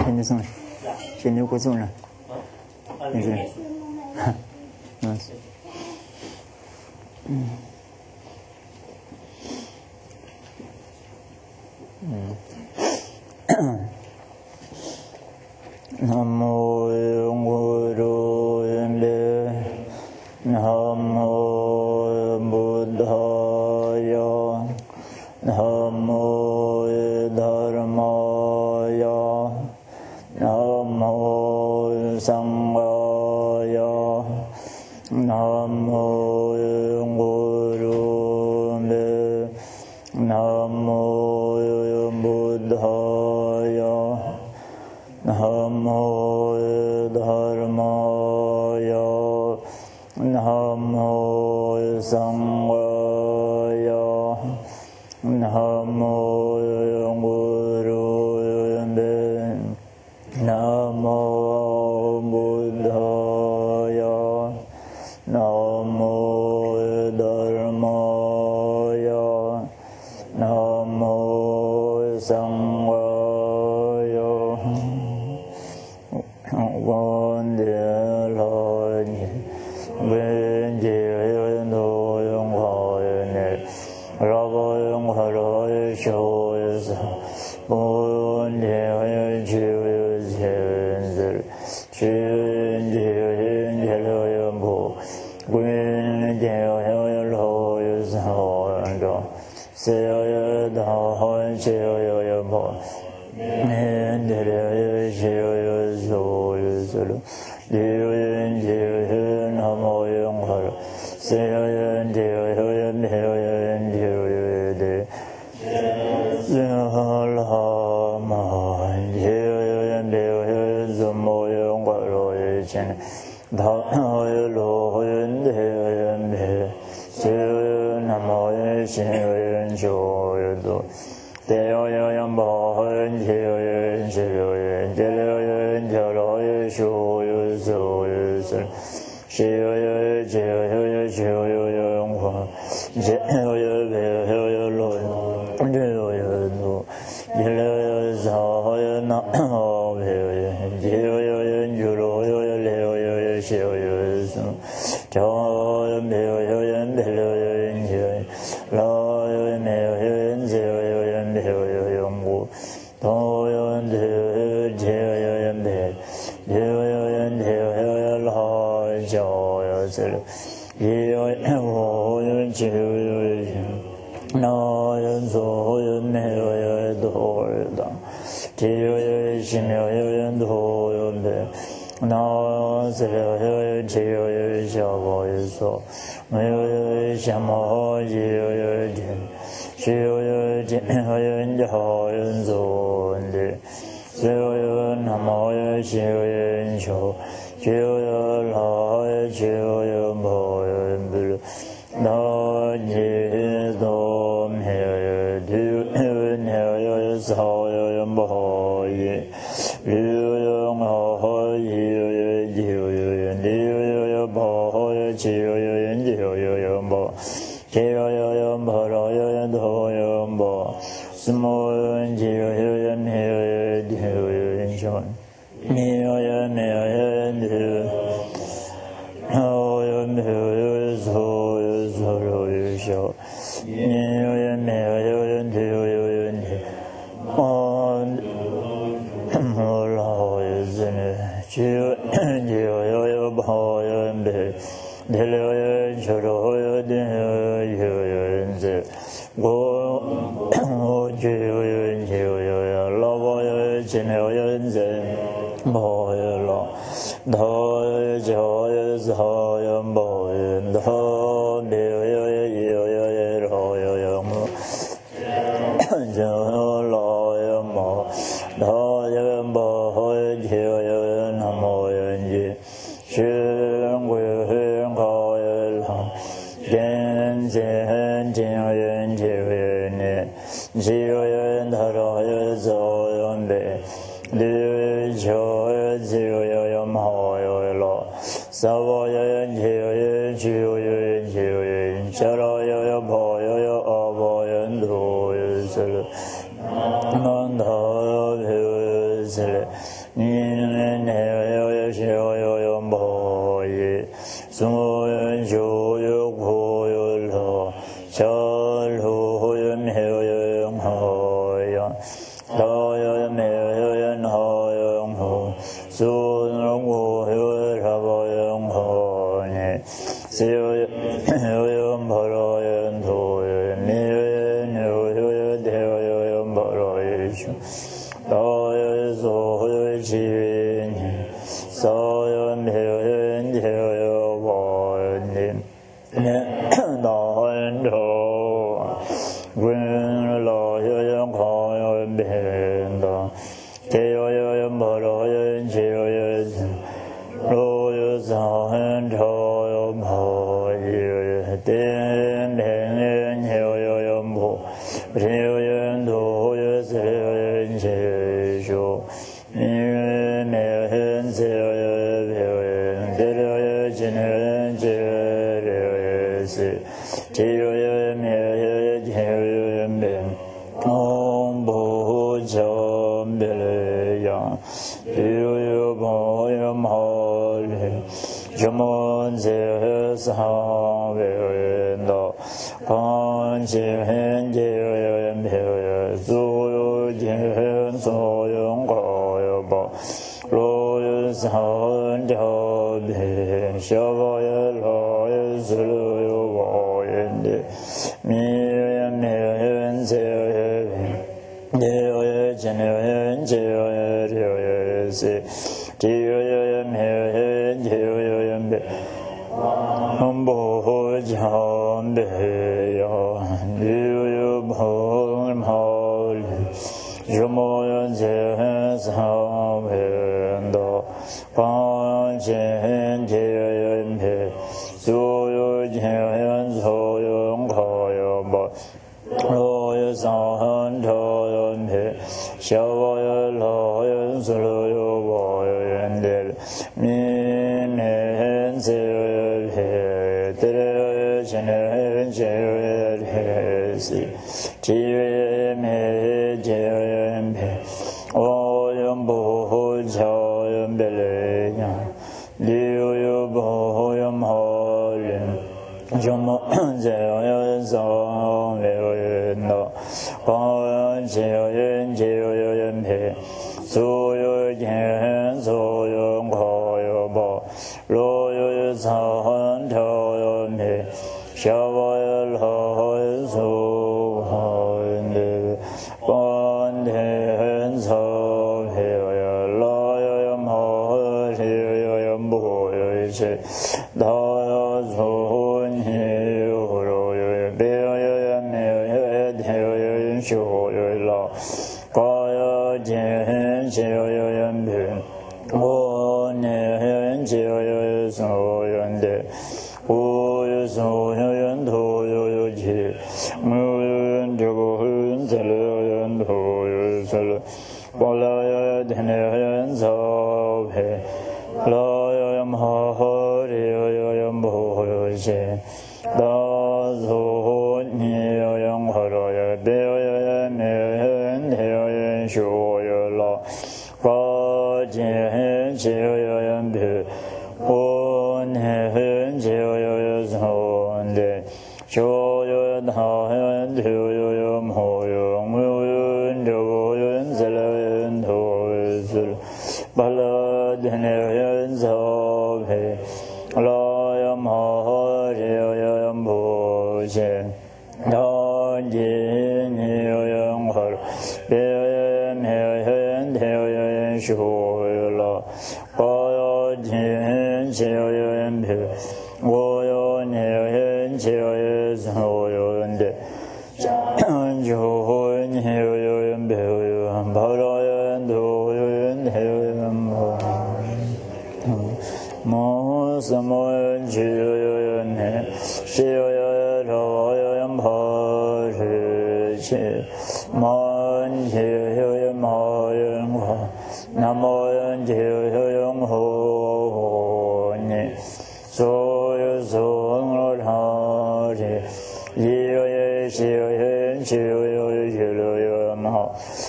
现在送，现在过送了，现在，Namo Guru Namo Buddhaya Namo Dharmaya Namo Sanghaya Namo Guru Namo Buddhaya Namo Dharmaya Namo Sanghaya Namo Guru Namo Buddhaya Namo Dharmaya Namo Sanghaya One dear Lord, when you know young Highness, Rabbi young Highness shows one dear Jews, children, when dear lawyers, say the high chair, and there is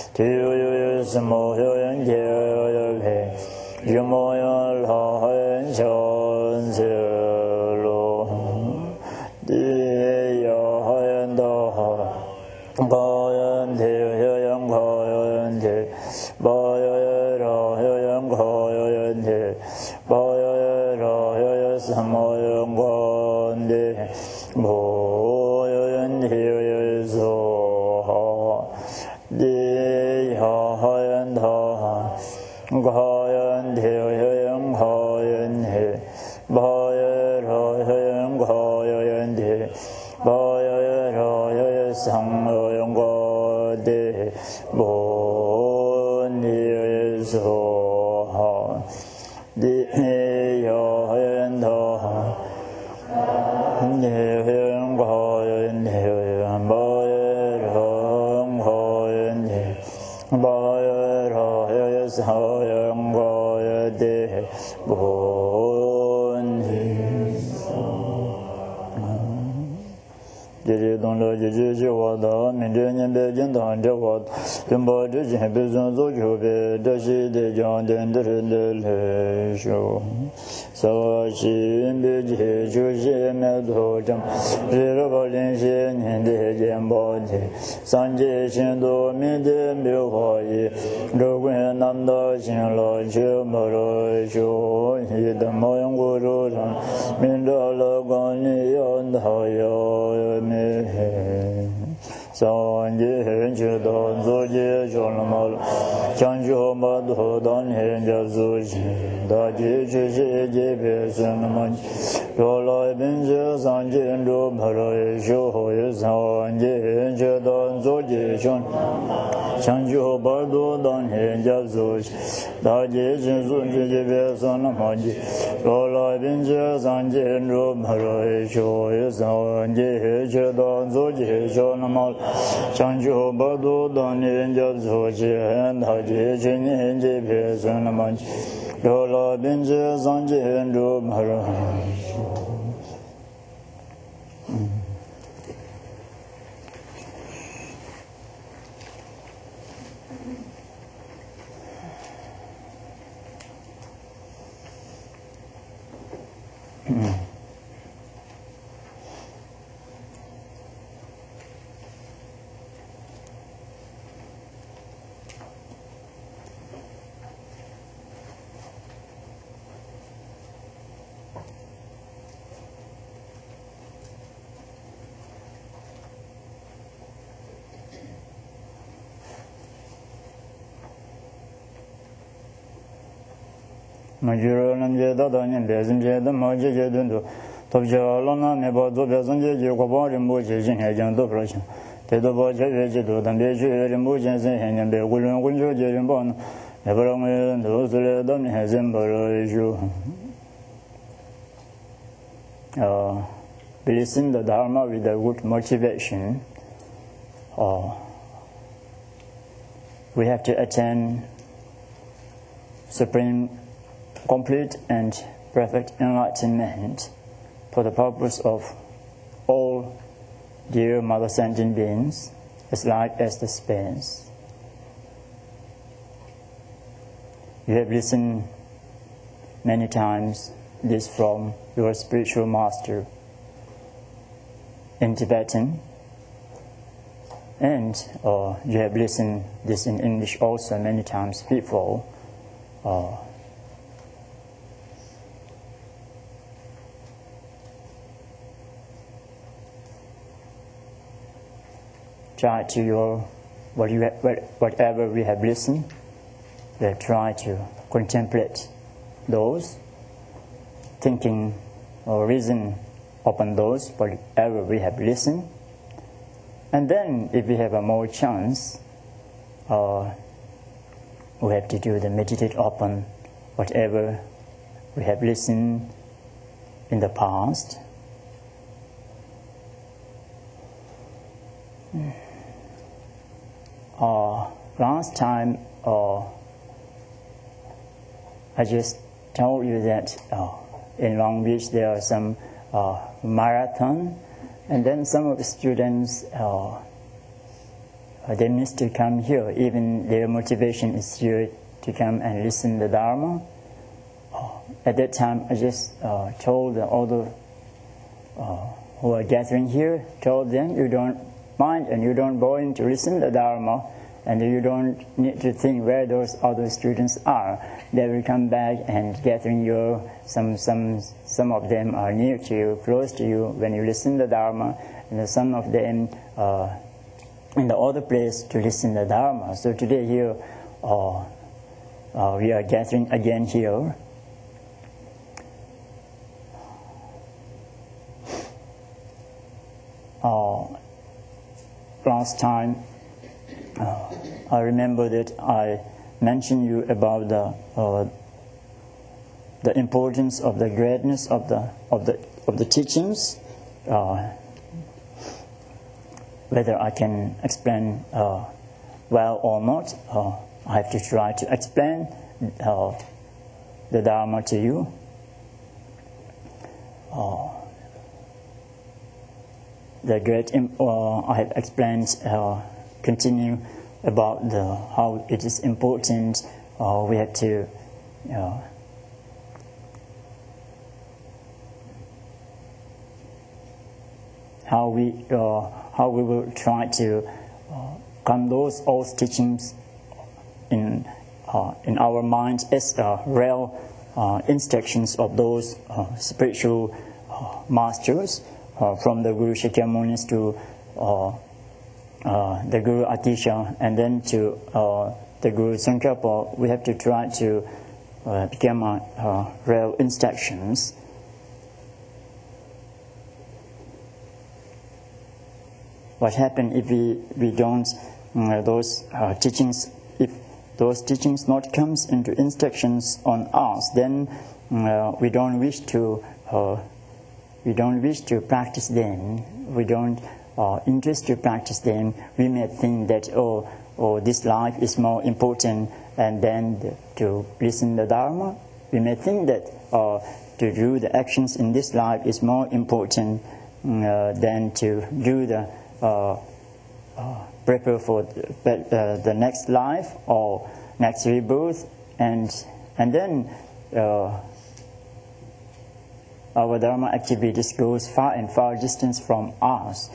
te yu smo yen je pe yu mo yan la hen chan se lo di ya hen da ba yan te yan ga yan te ba ya ra yan ga yan te ba ya ra ya smo yan ga de bo yan te so di ya yan da ga yan te yan ga yan he ba ya ra yan ga yan te ba ya ra ya sam yan ga de bo ni so di ya yan da ni yan ga yan he ba ya ra yan he ba ya ra ya sa yan ga de bo ni je don le je wa da min je nian be jin dan de wa bin ba de je be zon zo jo be de shi de jiang den de le shu so shi be je ju je me do zhang je ro ba lin xie nian de jian bo de san jie xin do min de miu hua yi ru guan nam da xin lo ju mo ro shu yi de mo yang gu ru zhang min de le guan ni yan da yo me san jie hen che dan zo jie zhong le ma chang zhu ma do dan hen jia zu ji da jie zhi jie jie be sun ma yo lai bin jie san jie ru ma ro ye shu ho ye san jie hen che dan zo jie zhong chang zhu ba do dan hen jia zu ji da jie zhi zu jie jie be sun ma ji yo lai bin jie san jie ru ma ro ye shu ho ye san jie hen che dan zo jie zhong ma chang zhu ba do dan hen jia zu ji da jie zhi hen jie be sun ma ji yo lai bin jie san jie ru ma ro ma jiro nam je da da nian be zin je da ma je je dun du to je lo na me ba zo be zin je je ko ba rin bo je jin he jang do pro chen te do ba je je do dan be je rin bo jen zin he nian be gu ren gun jo je rin bo na me ba me do zo le da ni he zin ba ro ju listen the dharma with a good motivation we have to attain supreme complete and perfect enlightenment for the purpose of all dear mother sentient beings as light as the space. You have listened many times this from your spiritual master in Tibetan, and you have listened this in English also many times before. Try to whatever we have listened, we try to contemplate those, thinking or reason upon those whatever we have listened, and then if we have a more chance, we have to do the meditate upon whatever we have listened in the past. Last time I just told you that in Long Beach there are some marathon, and then some of the students they miss to come here, even their motivation is here to come and listen to the Dharma. At that time, I just told all the who are gathering here, told them, you don't mind and you don't go in to listen to the Dharma, and you don't need to think where those other students are. They will come back and gathering you. Some of them are near to you, close to you when you listen to the Dharma, and some of them in the other place to listen to the Dharma. So today here, we are gathering again here. Last time, I remember that I mentioned you about the importance of the greatness of the teachings. Whether I can explain well or not, I have to try to explain the Dharma to you. The great, I have explained, continue about how it is important. We have to how we will try to come those old teachings in our minds as real instructions of those spiritual masters. From the Guru Shakyamunis to the Guru Atisha, and then to the Guru Tsongkhapa, we have to try to become real instructions. What happens if we don't those teachings? If those teachings not comes into instructions on us, then we don't wish to. We don't wish to practice them. We don't interest to practice them. We may think that this life is more important, and then to listen to the Dharma. We may think that to do the actions in this life is more important than to do the prepare for the next life or next rebirth, and then. Our Dharma activities goes far and far distance from us.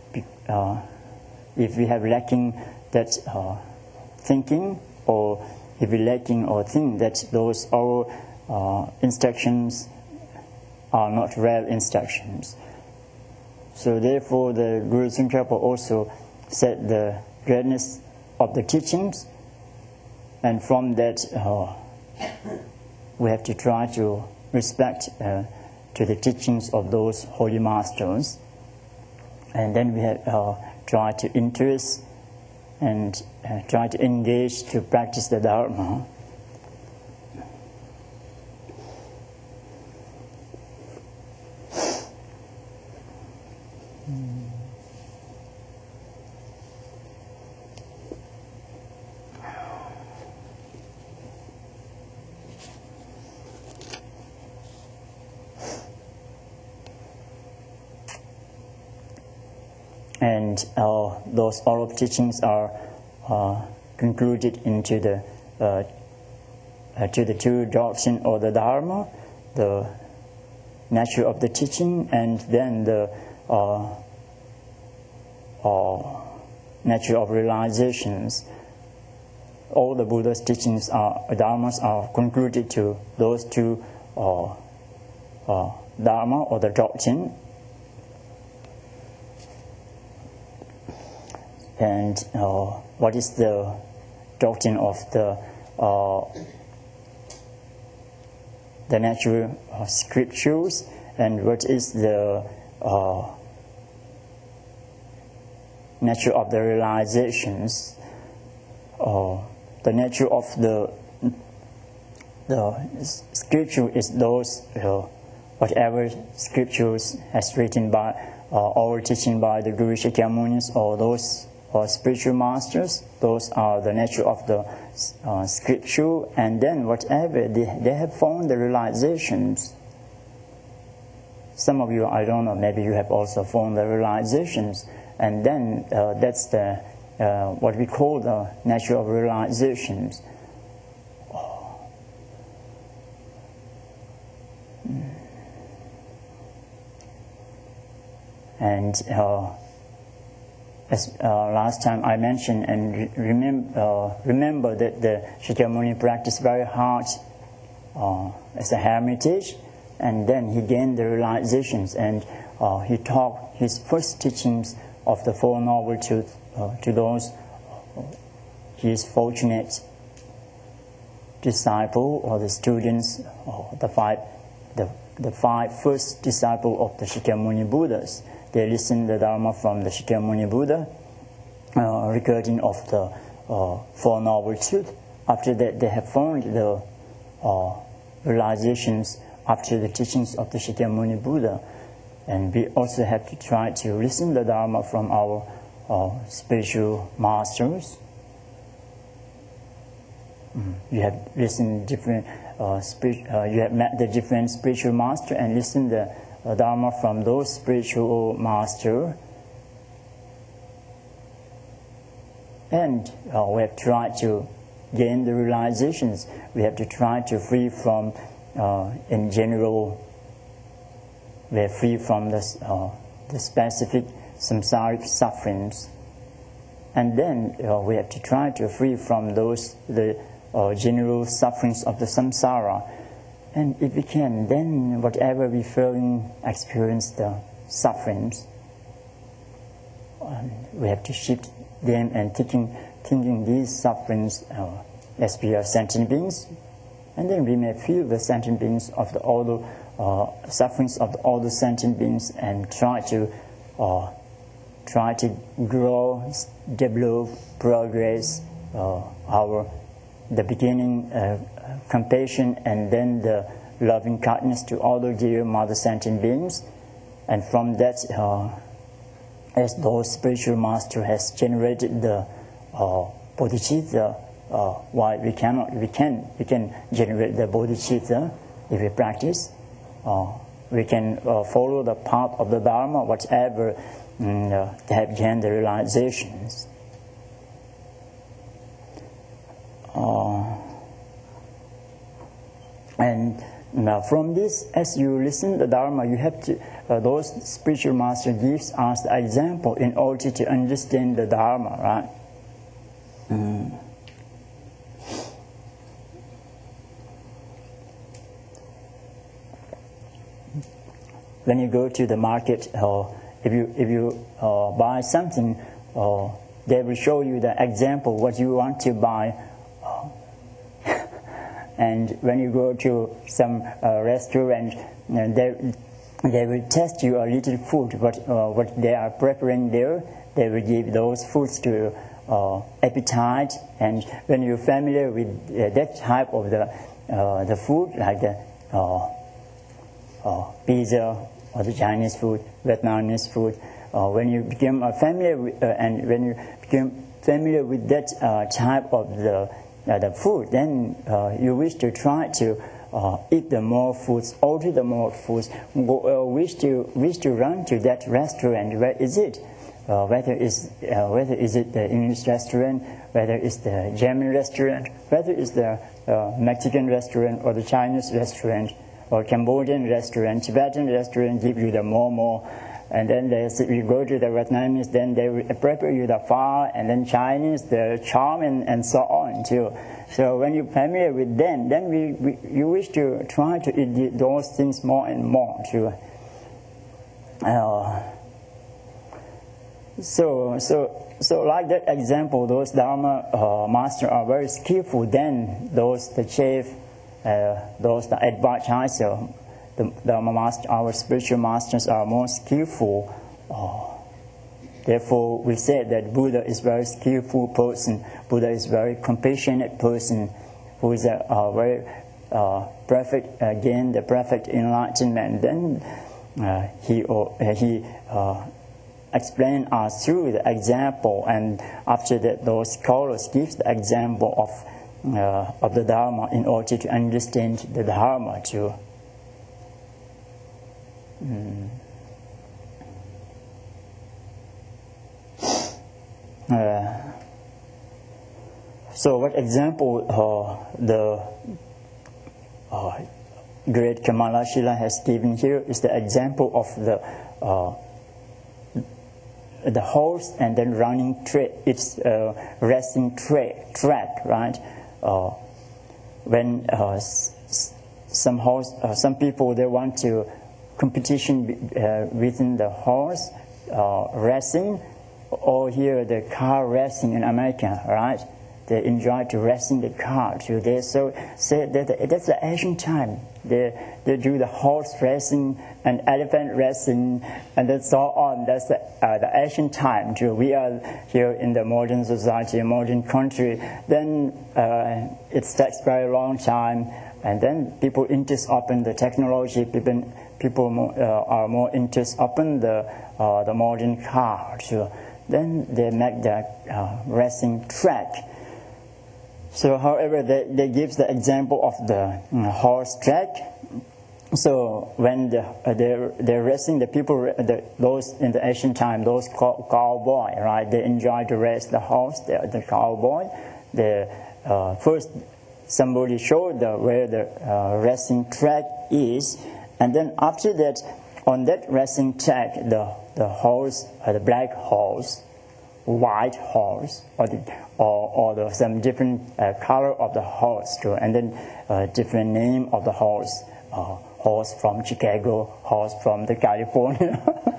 If we have lacking that thinking, or if we lacking or think that those our instructions are not real instructions. So therefore, the Guru Tsongkhapa also said the greatness of the teachings, and from that we have to try to respect to the teachings of those holy masters, and then we have try to interest and try to engage to practice the Dharma. And those all of teachings are concluded into the to the two doctrine or the Dharma, the nature of the teaching, and then the nature of realizations. All the Buddha's teachings dharmas are concluded to those two Dharma or the doctrine. And what is the doctrine of the natural scriptures, and what is the nature of the realizations? The nature of the scripture is those whatever scriptures has written by or teaching by the Guru Shakyamunis or those spiritual masters. Those are the nature of the scripture, and then whatever they have found the realizations. Some of you, I don't know, maybe you have also found the realizations, and then that's the what we call the natural realizations. And as last time I mentioned, and remember that the Shakyamuni practiced very hard as a hermitage, and then he gained the realizations, and he taught his first teachings of the Four Noble Truths to those his fortunate disciple or the students, or the five first disciples of the Shakyamuni Buddhas. They listened the Dharma from the Shakyamuni Buddha, recording of the Four Noble Truths. After that, they have found the realizations after the teachings of the Shakyamuni Buddha. And we also have to try to listen the Dharma from our spiritual masters. You have listened different, you have met the different spiritual master and listened the Dharma from those spiritual master. And we have tried to gain the realizations. We have to try to free from, in general, we are free from the specific samsaric sufferings. And then we have to try to free from those, the general sufferings of the samsara. And if we can, then whatever we feel in, experience the sufferings, we have to shift them and thinking these sufferings as we are sentient beings, and then we may feel the sentient beings of all the sufferings of all the sentient beings, and try to grow, develop, progress the beginning compassion, and then the loving kindness to all the dear mother sentient beings. And from that, as those spiritual master has generated the bodhicitta, why we can generate the bodhicitta if we practice. We can follow the path of the Dharma, whatever they have gained the realizations. And now from this, as you listen to the Dharma, you have to, those spiritual master gives us the example in order to understand the Dharma, right? When you go to the market, if you buy something, they will show you the example what you want to buy. And when you go to some restaurant, they will test you a little food, what they are preparing there. They will give those foods to appetite. And when you're familiar with that type of the food, like the pizza or the Chinese food, Vietnamese food, when you become familiar with, that type of the food, then you wish to try to eat the more foods, order the more foods, wish to run to that restaurant. Where is it? Whether is it the English restaurant, whether it's the German restaurant, whether it's the Mexican restaurant or the Chinese restaurant or Cambodian restaurant, Tibetan restaurant, give you the more. And then you go to the Vietnamese, then they will prepare you the pho, and then Chinese, the chow, and so on too. So when you're familiar with them, then you wish to try to eat those things more and more too. So like that example, those Dharma masters are very skillful. Then the chief, the advisor, the Dharma master, our spiritual masters are more skillful. Therefore, we say that Buddha is a very skillful person. Buddha is a very compassionate person, who is a very perfect, again, the perfect enlightenment. Then he explained us through the example, and after that, those scholars give the example of the Dharma in order to understand the Dharma too. So what example the great Kamalashila has given here is the example of the horse and then running track. It's racing track, right? When some people, they want to competition within the horse racing, or here the car racing in America, right? They enjoy to racing the car too. They so say that that's the ancient time. They do the horse racing and elephant racing and then so on. That's the ancient time too. We are here in the modern society, modern country. Then it takes very long time, and then people interest upon the technology. People are more interest upon the modern car too. Then they make the racing track. So, however, they give the example of the horse track. So, when they're racing, the people, those in the ancient time, those cowboy, right? They enjoy to race the horse, the cowboy. First, somebody showed where the racing track is, and then after that, on that racing track, the horse, the black horse, white horse, or some different color of the horse too, and then different name of the horse. Horse from Chicago, horse from the California,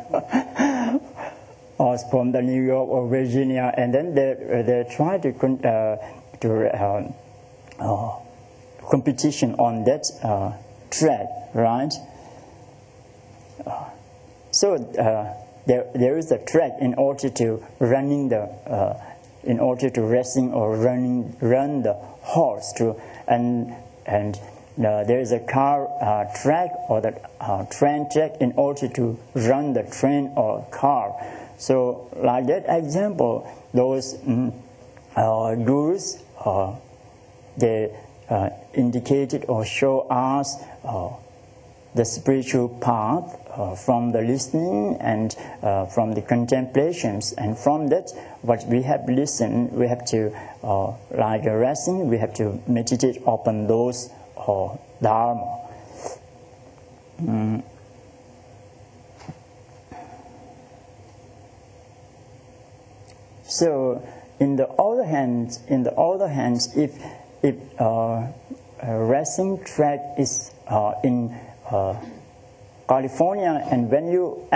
horse from the New York or Virginia, and then they try to competition on that track, right? So there is a track in order to in order to racing or run the horse too, and there is a car track or the train track in order to run the train or car. So like that example, those gurus they indicated or show us the spiritual path from the listening and from the contemplations, and from that what we have listened, we have to like a racing, we have to meditate upon those dharma. So in the other hand, if a racing track is in California, and when you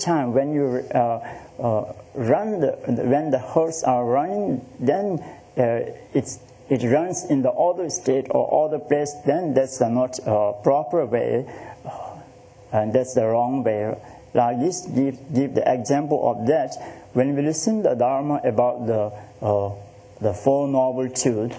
when the horse are running, then it runs in the other state or other place, then that's not proper way, and that's the wrong way. Like this, give the example of that. When we listen to the Dharma about the Four Noble Truths,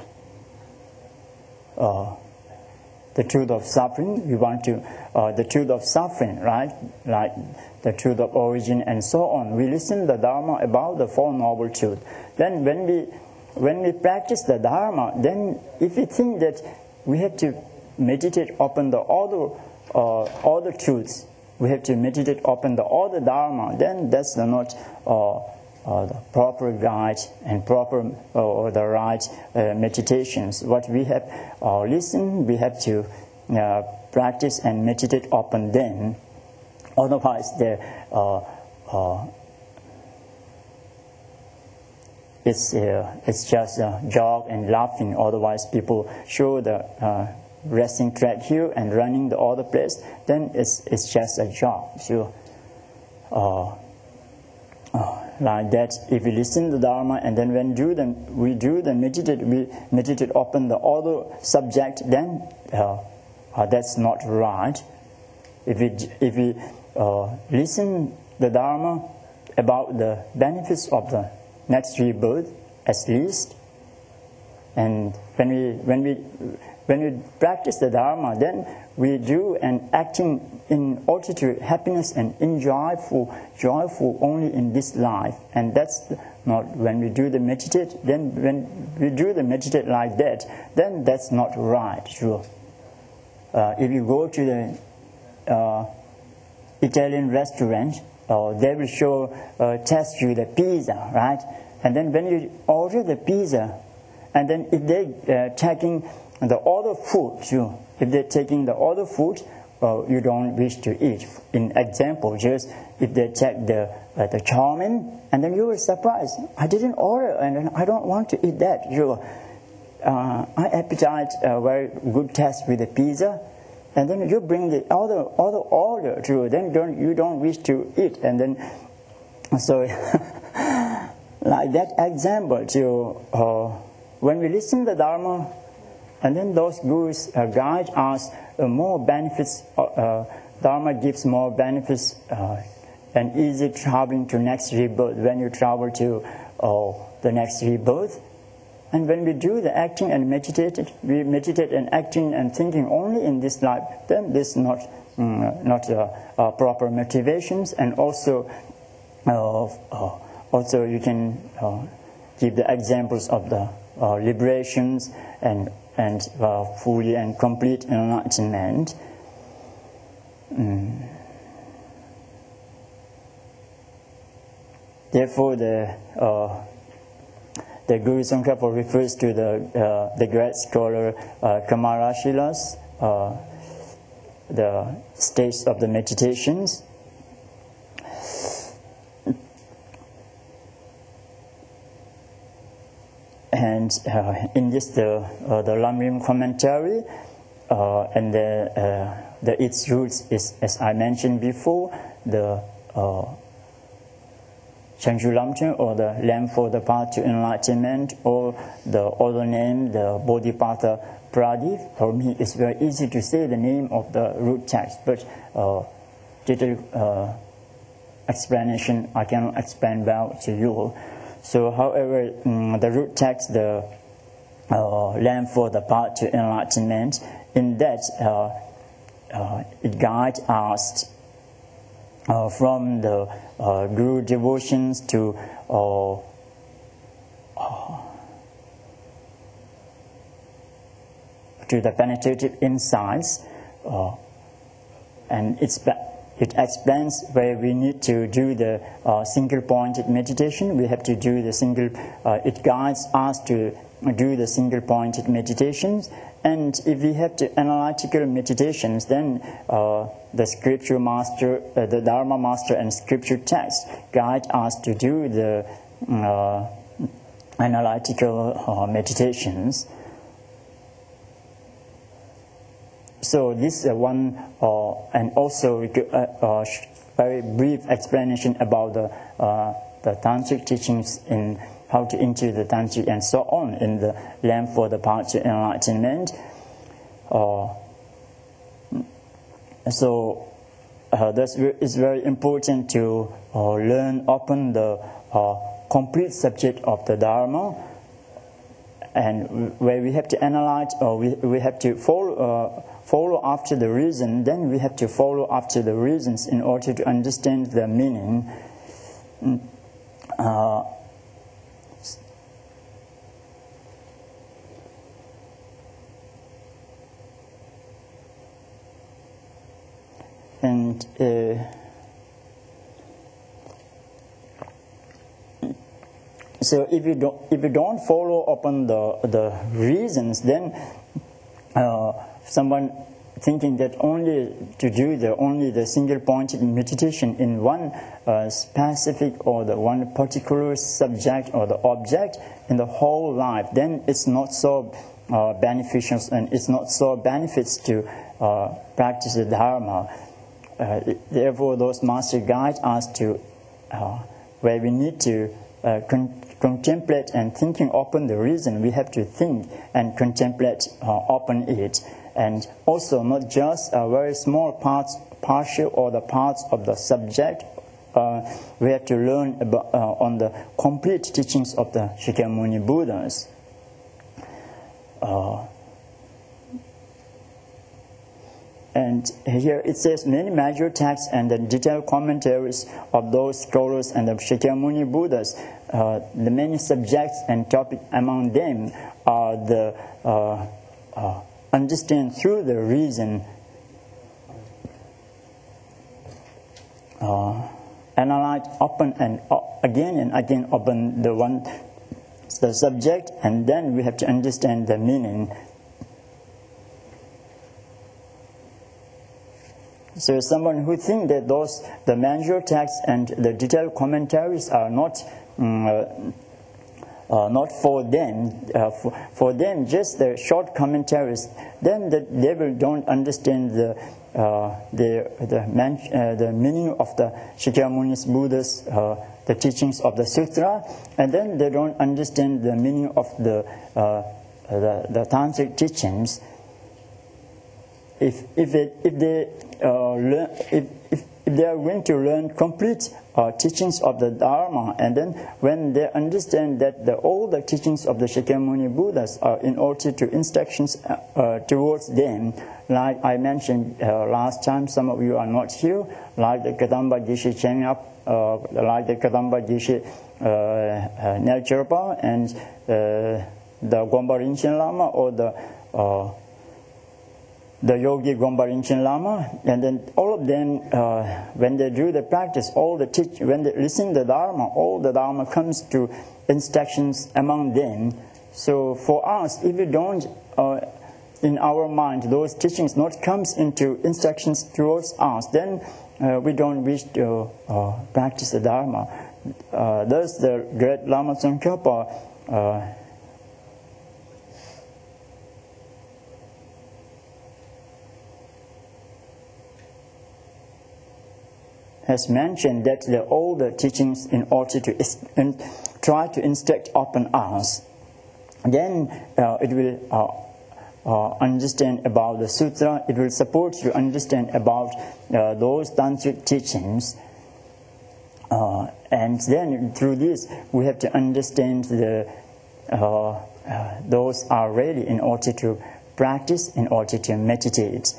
the truth of suffering, we want to the truth of suffering, right? Like the truth of origin and so on. We listen to the Dharma about the Four Noble Truths. Then when we practice the Dharma, then if we think that we have to meditate upon the other truths, we have to meditate upon the other Dharma, then that's not the proper guide and proper or the right meditations. What we have listened, we have to practice and meditate upon them. Otherwise, it's just a joke and laughing. Otherwise, people show the racing track here and running the other place. Then it's just a joke. So, like that, if we listen to the Dharma and then we meditate upon the other subject, then that's not right. If we listen the Dharma about the benefits of the next rebirth, at least, and when we practice the Dharma, then we do and acting in order to happiness and joyful only in this life, and that's not when we do the meditate. Then when we do the meditate like that, then that's not right. Sure. If you go to the Italian restaurant, they will test you the pizza, right? And then when you order the pizza, and then if they're taking the other food, if they're taking the other food, you don't wish to eat. In example, just if they take the chow mein, and then you were surprised. I didn't order, and I don't want to eat that. I appetite very good taste with the pizza, and then you bring the other order too. Then you don't wish to eat, and then so like that example too. When we listen to the Dharma, and then those gurus guide us more benefits. Dharma gives more benefits and easy traveling to next rebirth when you travel to the next rebirth. And when we do the acting and we meditate and acting and thinking only in this life, then this is not proper motivations. And also you can give the examples of the liberations and fully and complete enlightenment. Therefore, the Guru Tsongkhapa refers to the great scholar Kamarashilas, the states of the meditations. And in this, the Lamrim commentary and its roots is, as I mentioned before, the Changju Lamchen, or the lamp for the path to enlightenment, or the other name, the Bodhipattha Pradip. For me, it's very easy to say the name of the root text, but detailed explanation I cannot explain well to you. So, however, the root text, the lamp for the path to enlightenment, in that it guides us from the Guru devotions to the penetrative insights, and it explains where we need to do the single-pointed meditation. We have to do the single. It guides us to do the single-pointed meditations. And if we have to analytical meditations, then the scripture master, the Dharma master, and scripture text guide us to do the analytical meditations. So this is one, and also very brief explanation about the tantric teachings in how to enter the tantric and so on in the lamp for the path to enlightenment. So it's very important to learn upon the complete subject of the Dharma, and where we have to analyze, or we have to follow after the reason. Then we have to follow after the reasons in order to understand the meaning. And so if you don't follow upon the reasons, then someone thinking that only to do the single pointed meditation in one specific or the one particular subject or the object in the whole life, then it's not so beneficial, and it's not so benefits to practice the Dharma. Therefore, those masters guide us to where we need to contemplate and thinking upon the reason. We have to think and contemplate upon it, and also not just very small parts, partial or the parts of the subject. We have to learn about on the complete teachings of the Shakyamuni Buddhas. And here it says many major texts and the detailed commentaries of those scholars and the Shakyamuni Buddhas. The many subjects and topics among them are the understand through the reason, analyze again and again upon the subject, and then we have to understand the meaning. So someone who thinks that the manual text and the detailed commentaries are not for them, for them just the short commentaries, then the devil don't understand the meaning of the Shakyamuni's Buddha's the teachings of the sutra, and then they don't understand the meaning of the tantric teachings. If they are going to learn complete teachings of the Dharma, and then when they understand that all the teachings of the Shakyamuni Buddhas are in order to instructions towards them, like I mentioned last time, some of you are not here, like the Kadamba Geshe Chenyap, like the Kadamba Geshe Nelcherpa, and the Gompa Rinchen Lama, or the Yogi Gompa Rinchen Lama, and then all of them, when they do the practice, when they listen to the Dharma, all the Dharma comes to instructions among them. So for us, if we don't, in our mind, those teachings not comes into instructions towards us, then we don't wish to practice the Dharma. Thus the great Lama Tsongkhapa has mentioned that all the teachings in order to try to instruct upon us, then it will understand about the sutra, it will support you understand about those tantric teachings, and then through this we have to understand those are ready in order to practice, in order to meditate.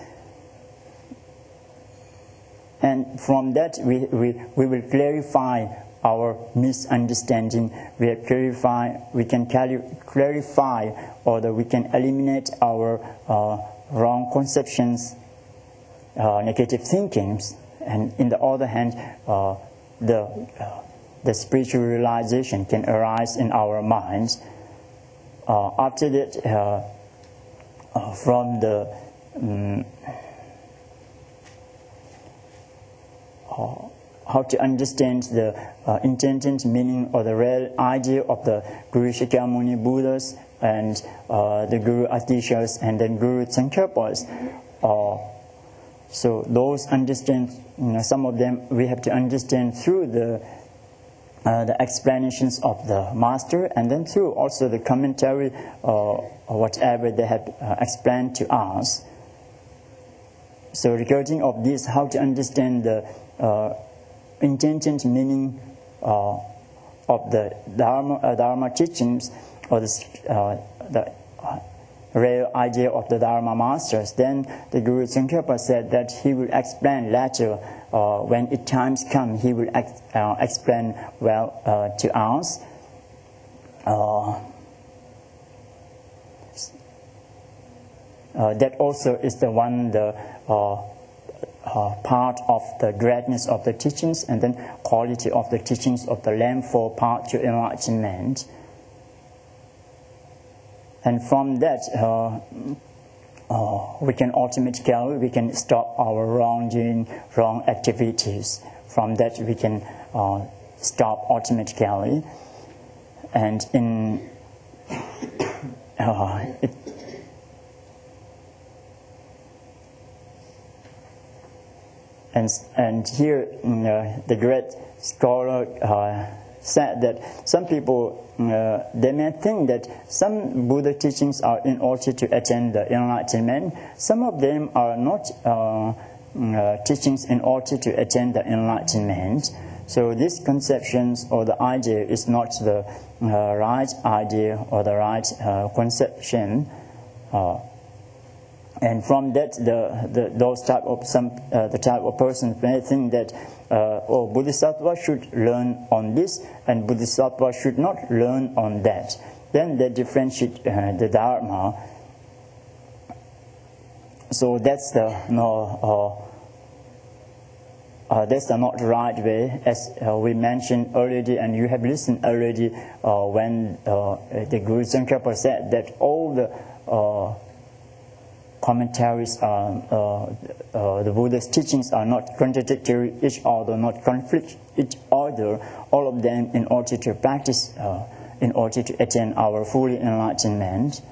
And from that we will clarify our misunderstanding. We can clarify, or we can eliminate our wrong conceptions, negative thinkings, and in the other hand, the spiritual realization can arise in our minds. After that, from the how to understand the intended meaning or the real idea of the Guru Shakyamuni Buddhas and the Guru Atishas and then Guru Tsongkhapas. So those understand, some of them we have to understand through the explanations of the master, and then through also the commentary or whatever they have explained to us. So regarding of this, how to understand the intended meaning of the Dharma teachings, or the real idea of the Dharma masters, then the Guru Tsongkhapa said that he will explain later. When it times come, he will explain well to us. That also is the one, part of the greatness of the teachings, and then quality of the teachings of the Lamb for path to enlightenment. And from that, we can automatically stop our wrongdoing, wrong activities. From that, we can stop automatically. And And here, the great scholar said that some people, they may think that some Buddha teachings are in order to attain the enlightenment. Some of them are not teachings in order to attain the enlightenment. So these conceptions or the idea is not the right idea or the right conception. And from that, the type of person may think that Bodhisattva should learn on this, and Bodhisattva should not learn on that. Then they differentiate the Dharma. So that's that's not the right way, as we mentioned already, and you have listened already when the Guru Tsongkhapa said that all the commentaries, the Buddha's teachings are not contradictory each other, not conflict each other, all of them in order to practice, in order to attain our full enlightenment.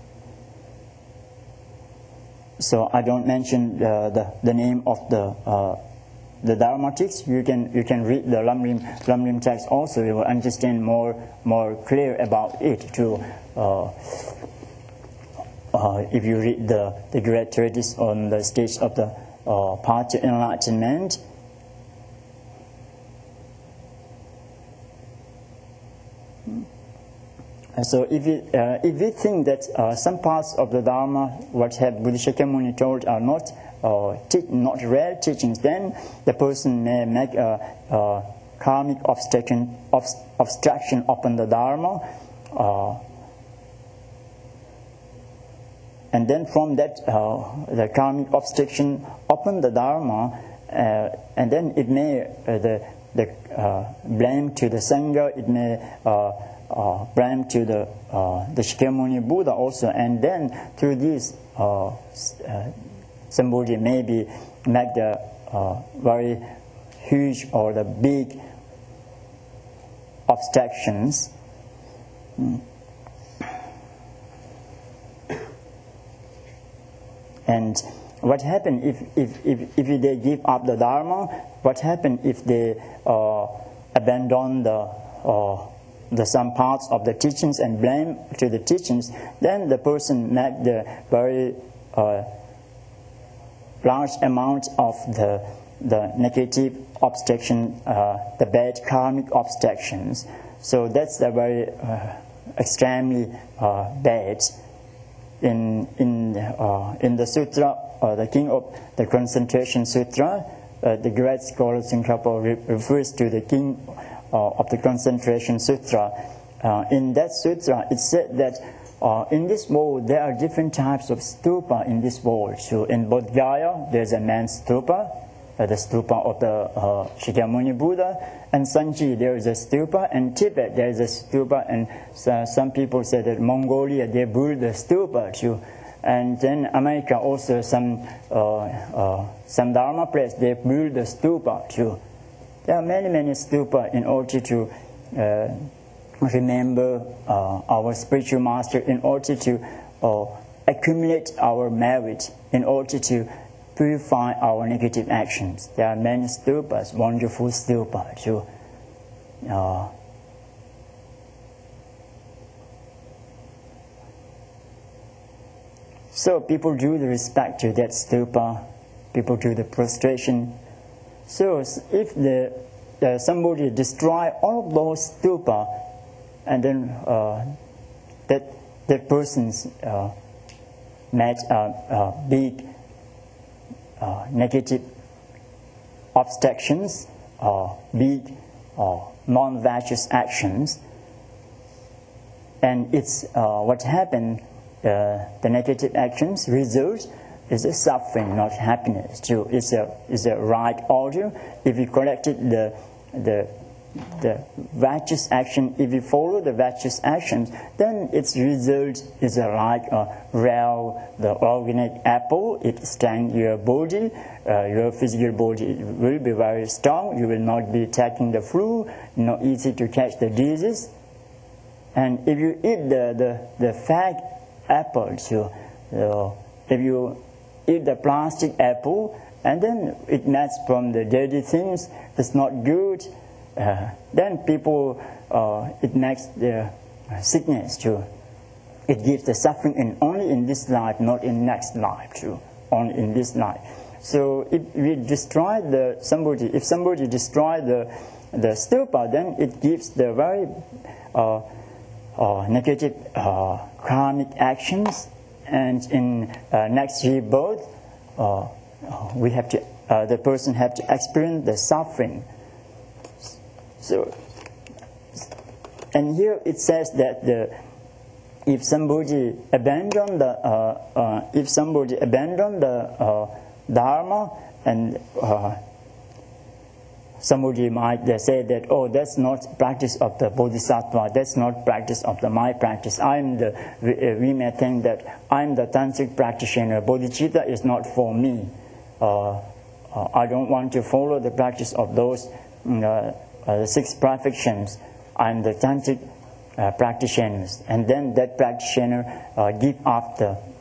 So I don't mention the name of the Dharma text. You can read the Lamrim text also. You will understand more clear about it too. If you read the great treatise on the stage of the path to enlightenment. So if we think that some parts of the Dharma, what have Buddha Shakyamuni told, are not real teachings, then the person may make a karmic obstruction upon the Dharma, and then from that the karmic obstruction upon the Dharma, and then it may the blame to the Sangha, it may blame to the Shakyamuni Buddha also, and then through this somebody maybe make the very huge or the big obstructions. And what happens if they give up the Dharma? What happens if they abandon the some parts of the teachings and blame to the teachings? Then the person make the very large amount of the negative obstruction, the bad karmic obstructions. So that's the very extremely bad. In the sutra, the King of the Concentration Sutra, the great scholar Tsongkhapa refers to the King of the Concentration Sutra. In that sutra, it said that in this world there are different types of stupa in this world. So in Bodh Gaya, there's a man's stupa, the stupa of the Shakyamuni Buddha, and Sanchi there is a stupa, and Tibet there is a stupa, and some people say that Mongolia they build the stupa too, and then America also some Dharma place they build the stupa too. There are many stupa in order to remember our spiritual master, in order to accumulate our merit, in order to purify our negative actions. There are many stupas, wonderful stupa too. So people do the respect to that stupa, people do the prostration. So if somebody destroy all of those stupa, and then that person's made a big negative obstructions, big non-virtuous actions, and it's what happened. The negative actions result is a suffering, not happiness. Too, it's a right order. If you corrected the virtuous action, if you follow the virtuous actions, then its result is like a real, the organic apple. It strengthens your body, your physical body will be very strong. You will not be taking the flu, not easy to catch the disease. And if you eat the fake apple, so if you eat the plastic apple and then it makes from the dirty things, it's not good. Then people, it makes the sickness too. It gives the suffering only in this life, not in next life too. Only in this life. So if we destroy if somebody destroy the stupa, then it gives the very negative karmic actions, and in next rebirth, we have to the person have to experience the suffering. So, and here it says that if somebody abandon the Dharma, and somebody might say that, oh, that's not practice of the Bodhisattva, that's not practice of my practice. We may think that I'm the tantric practitioner, bodhicitta is not for me. I don't want to follow the practice of those the 6 perfections. I'm the tantric practitioners. And then that practitioner give up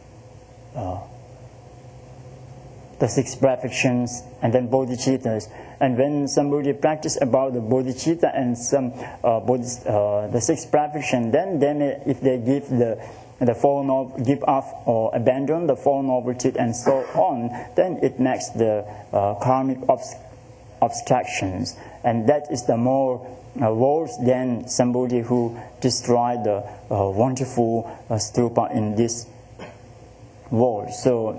the 6 perfections and then bodhicittas. And when somebody practice about the bodhicitta and the 6 perfection, then if they give give up or abandon the Four Noble Truths and so on, then it makes the karmic obstructions, and that is the more worse than somebody who destroyed the wonderful stupa in this world. So.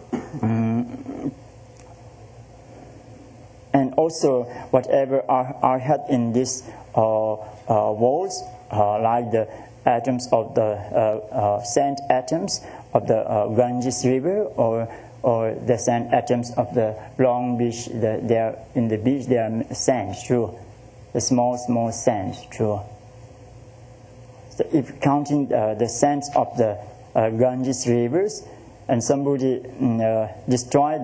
And also, whatever are had in these walls, like the atoms of the sand atoms of the Ganges River, or the sand atoms of the Long Beach, they are in the beach, they are sand, true. The small sand, true. So if counting the sands of the Ganges rivers, and somebody destroy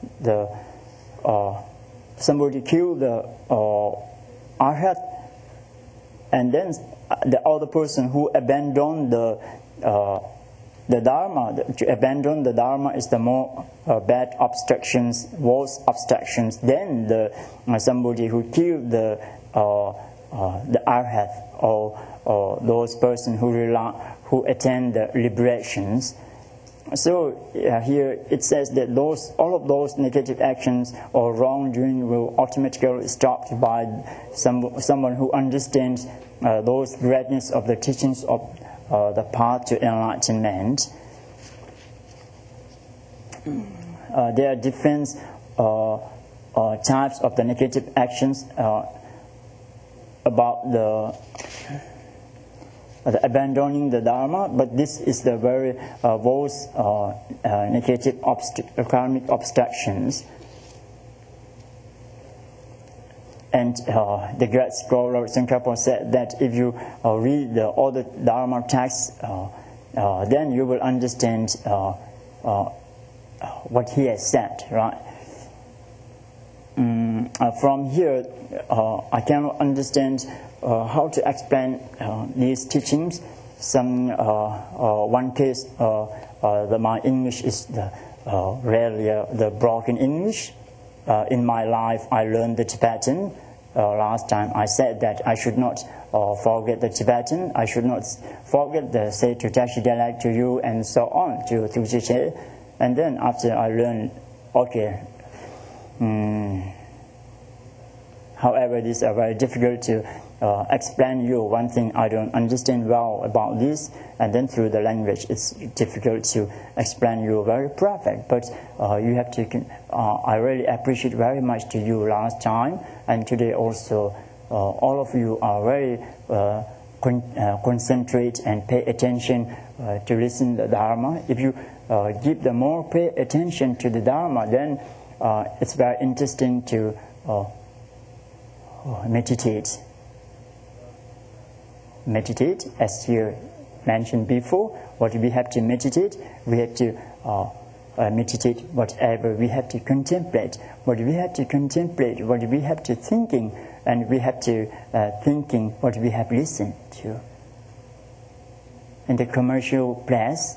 somebody killed the arhat, and then the other person who abandoned the dharma. To abandon the dharma is the more bad obstructions, worse obstructions than somebody who killed the arhat, or those person who attend the liberations. So here it says that all of those negative actions or wrongdoing will automatically stop by someone who understands those greatness of the teachings of the path to enlightenment. There are different types of the negative actions about the abandoning the Dharma, but this is the very worst negative karmic obstructions. And the great scholar Tsongkhapa said that if you read all the Dharma texts, then you will understand what he has said, right? From here, I cannot understand how to explain these teachings. One case, my English is rarely the broken English. In my life, I learned the Tibetan. Last time I said that I should not forget the Tibetan. I should not forget the say to Tashi dialect to you and so on to Chiche. And then after I learned, okay. However, these are very difficult to explain you. One thing I don't understand well about this, and then through the language, it's difficult to explain you very perfect. But you have to. I really appreciate very much to you last time, and today also. All of you are very concentrate and pay attention to listen to the Dharma. If you give the more pay attention to the Dharma, then it's very interesting to meditate. Meditate, as you mentioned before, what we have to meditate, we have to meditate whatever we have to contemplate. What we have to contemplate, what we have to thinking, and we have to thinking what we have listened to. In the commercial place,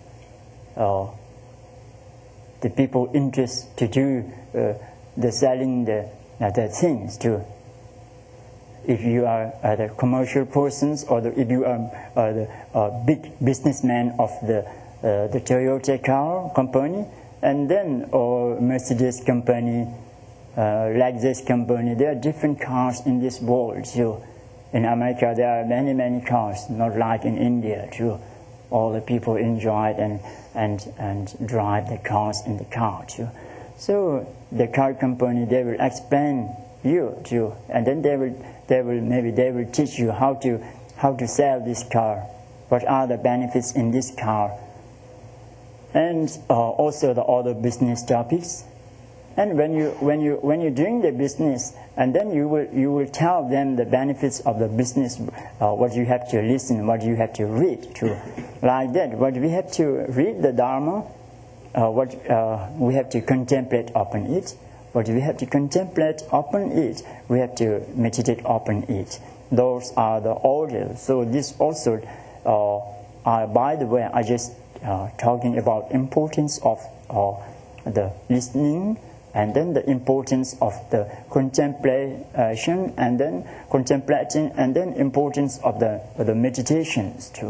the people interest to do the selling the things too. If you are the commercial persons, or if you are the big businessman of the Toyota car company, and then or Mercedes company, Lexus company, there are different cars in this world too. In America, there are many cars, not like in India too. All the people enjoy it and drive the cars in the car too. So the car company, they will explain you too, and then they will teach you how to sell this car, what are the benefits in this car, and also the other business topics. And when you're doing the business, and then you will tell them the benefits of the business, what you have to listen, what you have to read to, like that. What we have to read the Dharma, what we have to contemplate upon it. What we have to contemplate upon it, we have to meditate upon it. Those are the orders. So this also, by the way, I just talking about importance of the listening, and then the importance of the contemplation, and then contemplating, and then importance of the meditations too.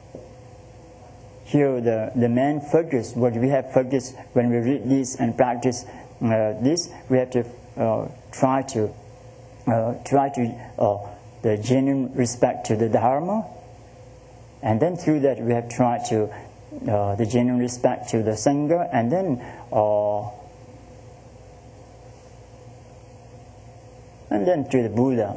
Here the main focus, what we have focus when we read this and practice this, we have to try to the genuine respect to the Dharma, and then through that we have tried to the genuine respect to the Sangha, and then to the Buddha.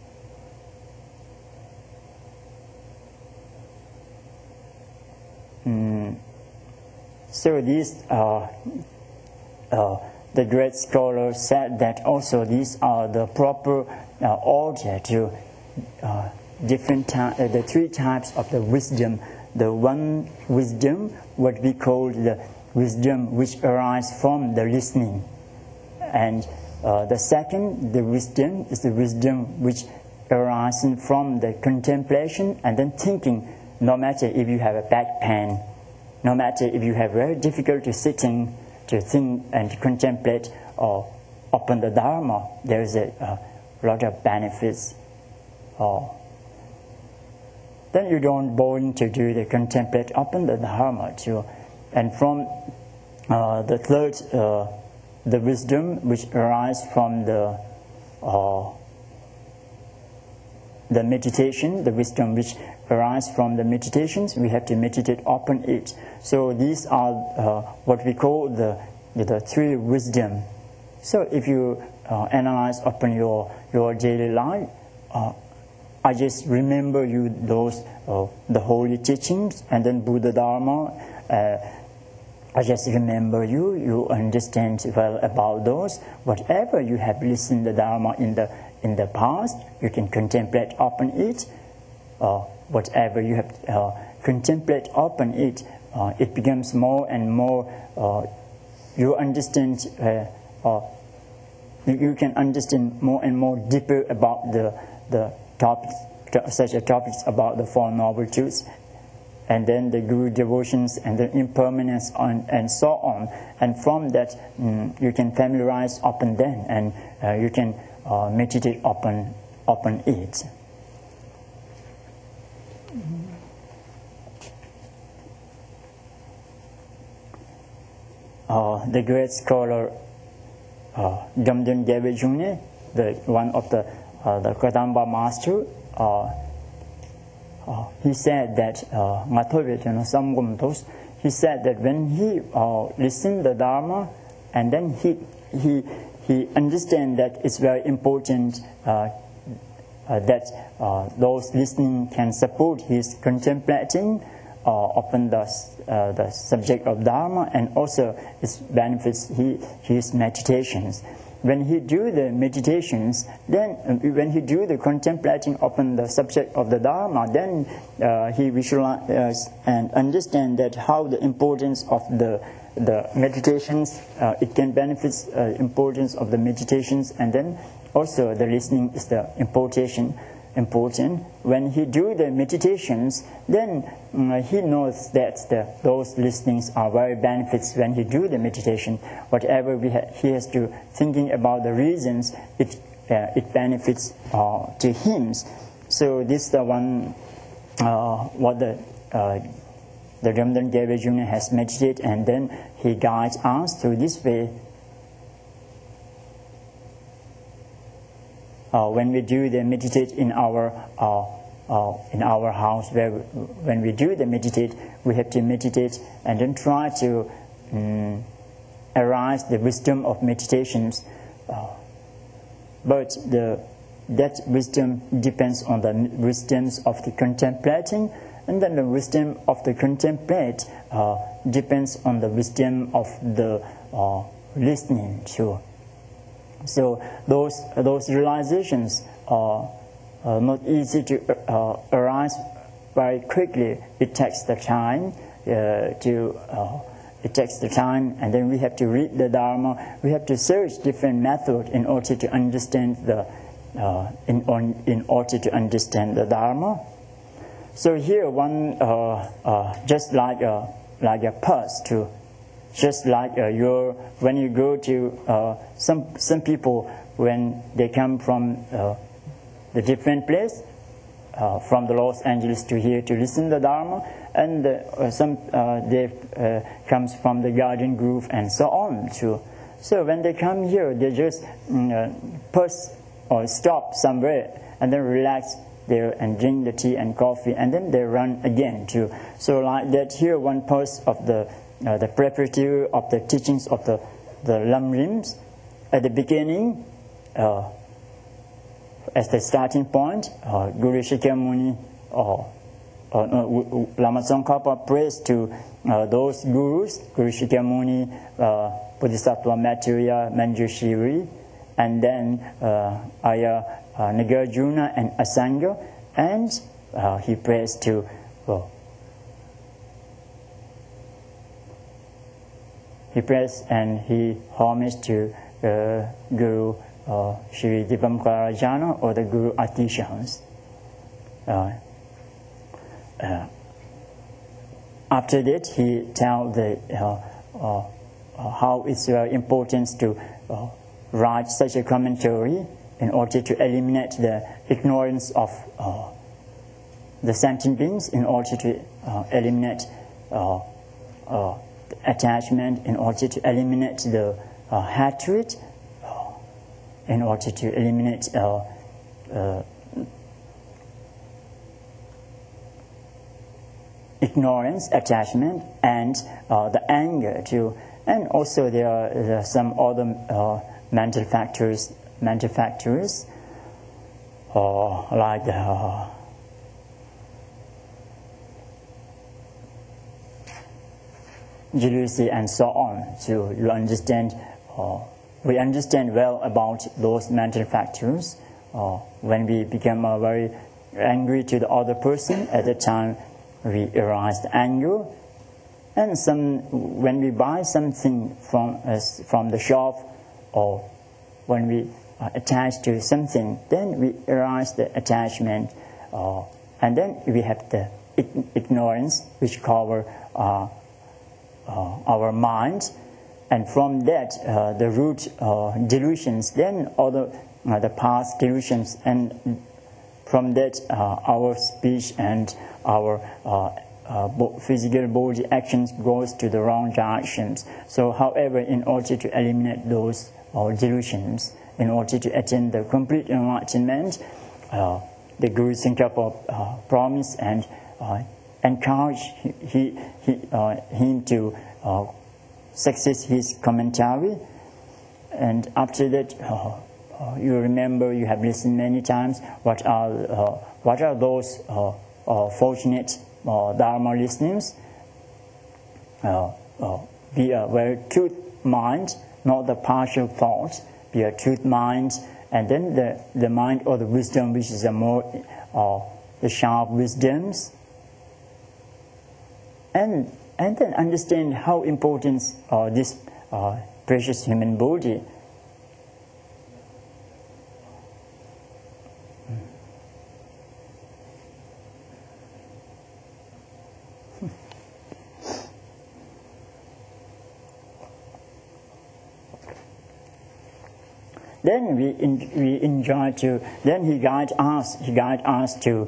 So these the great scholar said that also these are the proper order to the three types of the wisdom. The one wisdom, what we call the wisdom which arises from the listening, and the second, the wisdom, is the wisdom which arises from the contemplation and then thinking. No matter if you have a back pain, no matter if you have very difficulty sitting to think and to contemplate upon the Dharma, there is a lot of benefits. Then you don't bother to do the contemplate upon the Dharma too. And from the third, the wisdom which arises from the meditation, the wisdom which arises from the meditations, we have to meditate upon it. So these are what we call the three wisdom. So if you analyze upon your daily life, I just remember you those the holy teachings, and then Buddha Dharma. I just remember you understand well about those. Whatever you have listened the Dharma in the past, you can contemplate upon it. Whatever you have contemplate upon it, it becomes more and more. You understand. You can understand more and more deeper about the topics, such as topics about the Four Noble Truths, and then the Guru devotions and the impermanence and so on. And from that, you can familiarize upon them, and you can meditate upon it. The great scholar Damden Gyalpa Jr., one of the Kadamba master, he said that he said that when he listened the Dharma, and then he understand that it's very important that those listening can support his contemplating upon the subject of Dharma, and also its benefits his meditations. When he do the meditations, then when he do the contemplating upon the subject of the Dharma, then he visualize and understand that how the importance of the meditations, it can benefit importance of the meditations, and then also the listening is the important. When he do the meditations, then he knows that those listenings are very benefits when he do the meditation. Whatever he has to thinking about the reasons, it benefits to him. So this is the one what the Damden Gyalpa Jr. has meditated, and then he guides us through this way. When we do the meditate in our house, when we do the meditate, we have to meditate and then try to arise the wisdom of meditations. But that wisdom depends on the wisdoms of the contemplating, and then the wisdom of the contemplate depends on the wisdom of the listening to. So those realizations are not easy to arise very quickly. It takes the time it takes the time, and then we have to read the Dharma. We have to search different methods in order to understand the in order to understand the Dharma. So here one just like a pulse to. Just like when you go to some people when they come from the different place, from the Los Angeles to here to listen to the Dharma, and some they comes from the Garden Grove and so on too. So when they come here, they just pause or stop somewhere and then relax there and drink the tea and coffee, and then they run again too. So like that here, one pause of the preparatory of the teachings of the Lamrims at the beginning, as the starting point, Guru Shakyamuni Lama Tsongkhapa prays to those gurus, Guru Shakyamuni, Bodhisattva Maitreya, Manjushri, and then Nagarjuna and Asanga, and he prays to he prays and he homage to Guru Shri Dipamkarajana or the Guru Atishans. After that, he tells how it's very important to write such a commentary in order to eliminate the ignorance of the sentient beings, in order to eliminate attachment, in order to eliminate the hatred, in order to eliminate ignorance, attachment, and the anger too. And also there are some other mental factors like jealousy and so on. So you understand, we understand well about those mental factors. When we become very angry to the other person, at the time we arouse the anger. And when we buy something from the shop, or when we attach to something, then we arouse the attachment, and then we have the ignorance which cover our mind, and from that the root delusions, then the past delusions, and from that our speech and our physical body actions goes to the wrong directions. So however, in order to eliminate those delusions, in order to attain the complete enlightenment, the Guru Tsongkhapa promised and encouraged him to success his commentary. And after that, you remember, you have listened many times, what are those fortunate Dharma listeners? Be a very truth mind, not the partial thoughts. Be a truth mind, and then the mind or the wisdom, which is the more the sharp wisdoms, and then understand how important this precious human body. Then we enjoy to. Then he guide us to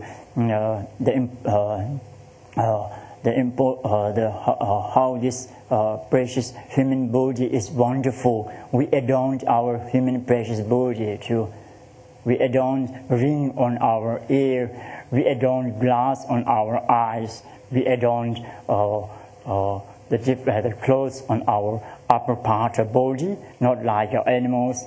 how this precious human body is wonderful. We adorn our human precious body too. We adorn ring on our ear. We adorn glass on our eyes. We adorn the clothes on our upper part of body, not like our animals.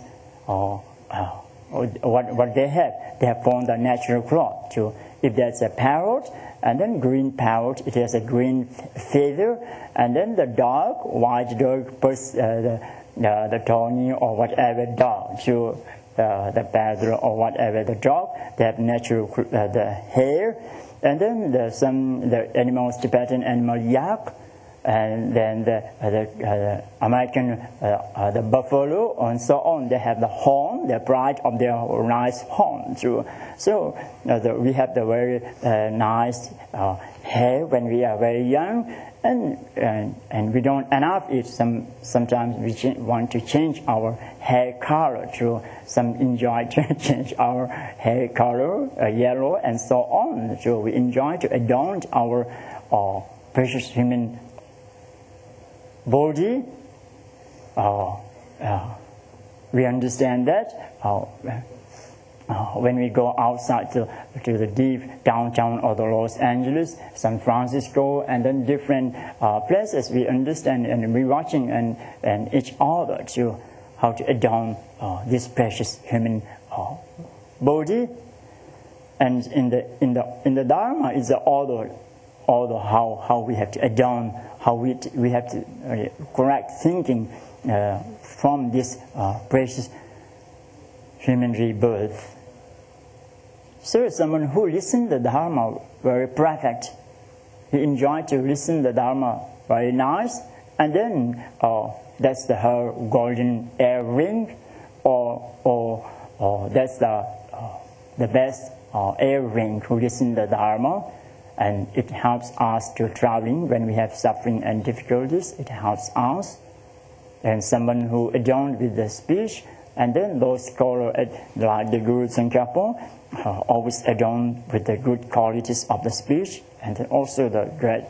What they have formed a natural cloth too. If there's a parrot, and then green parrot, it has a green feather, and then the dog, white dog, the Tony or whatever dog, to the Pedro or whatever the dog, they have natural the hair, and then the animals, Tibetan animal yak, and then the American the buffalo and so on. They have the horn, the pride of their nice horn. So we have the very nice hair when we are very young, and we don't enough it. Sometimes we want to change our hair color to some enjoy to change our hair color yellow and so on. So we enjoy to adorn our precious human body. We understand that when we go outside to the deep downtown of the Los Angeles, San Francisco, and then different places, we understand and we're watching and each other to how to adorn this precious human body. And in the Dharma is the order how we have to adorn, how we have to correct thinking from this precious human rebirth. So someone who listens the Dharma very perfect, he enjoy to listen the Dharma very nice, and then that's her golden earring, or that's the best earring who listen the Dharma. And it helps us to traveling when we have suffering and difficulties. It helps us. And someone who adorned with the speech, and then those scholars like the Guru Tsongkhapa always adorn with the good qualities of the speech, and then also the great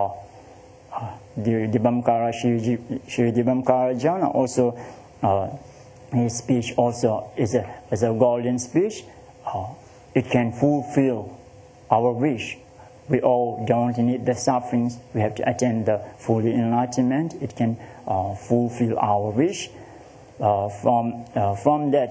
Dibamkara Shri Dibamkara Jana also his speech also is a golden speech. It can fulfill our wish. We all don't need the sufferings. We have to attain the full enlightenment. It can fulfill our wish. From that,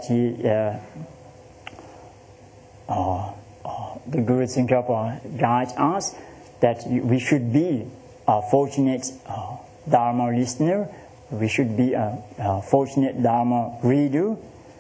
the Guru Tsongkhapa guides us that we should be a fortunate Dharma listener. We should be a fortunate Dharma reader.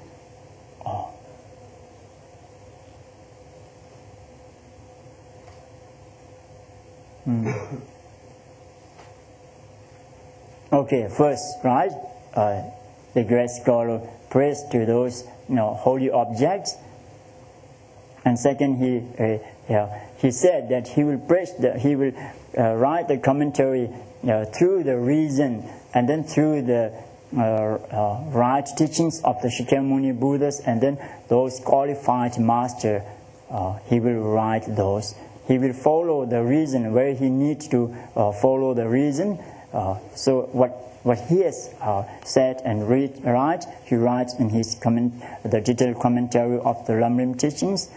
Okay, first, right, the great scholar prays to those holy objects, and second, he said that he will write the commentary through the reason, and then through the right teachings of the Shakyamuni Buddhas, and then those qualified master, he will write those. He will follow the reason where he needs to follow the reason. So what he has said and write, he writes in his the detailed commentary of the Lamrim teachings.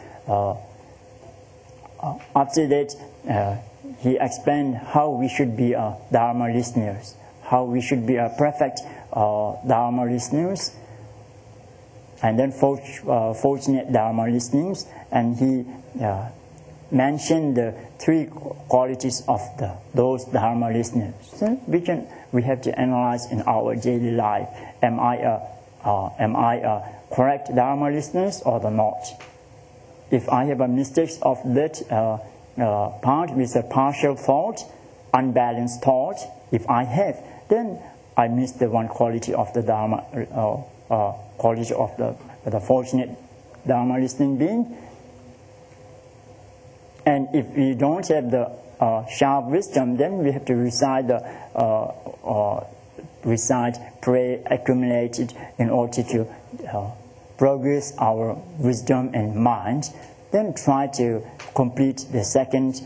After that, he explained how we should be Dharma listeners, how we should be a perfect Dharma listeners, and then fortunate Dharma listeners, and he mentioned the three qualities of those Dharma listeners. So we have to analyze in our daily life. Am I a correct Dharma listener or not? If I have a mistake of that part with a partial thought, unbalanced thought, if I have, then I miss the one quality of the Dharma, quality of the fortunate Dharma listening being. And if we don't have the sharp wisdom, then we have to pray, accumulate it in order to progress our wisdom and mind. Then try to complete the second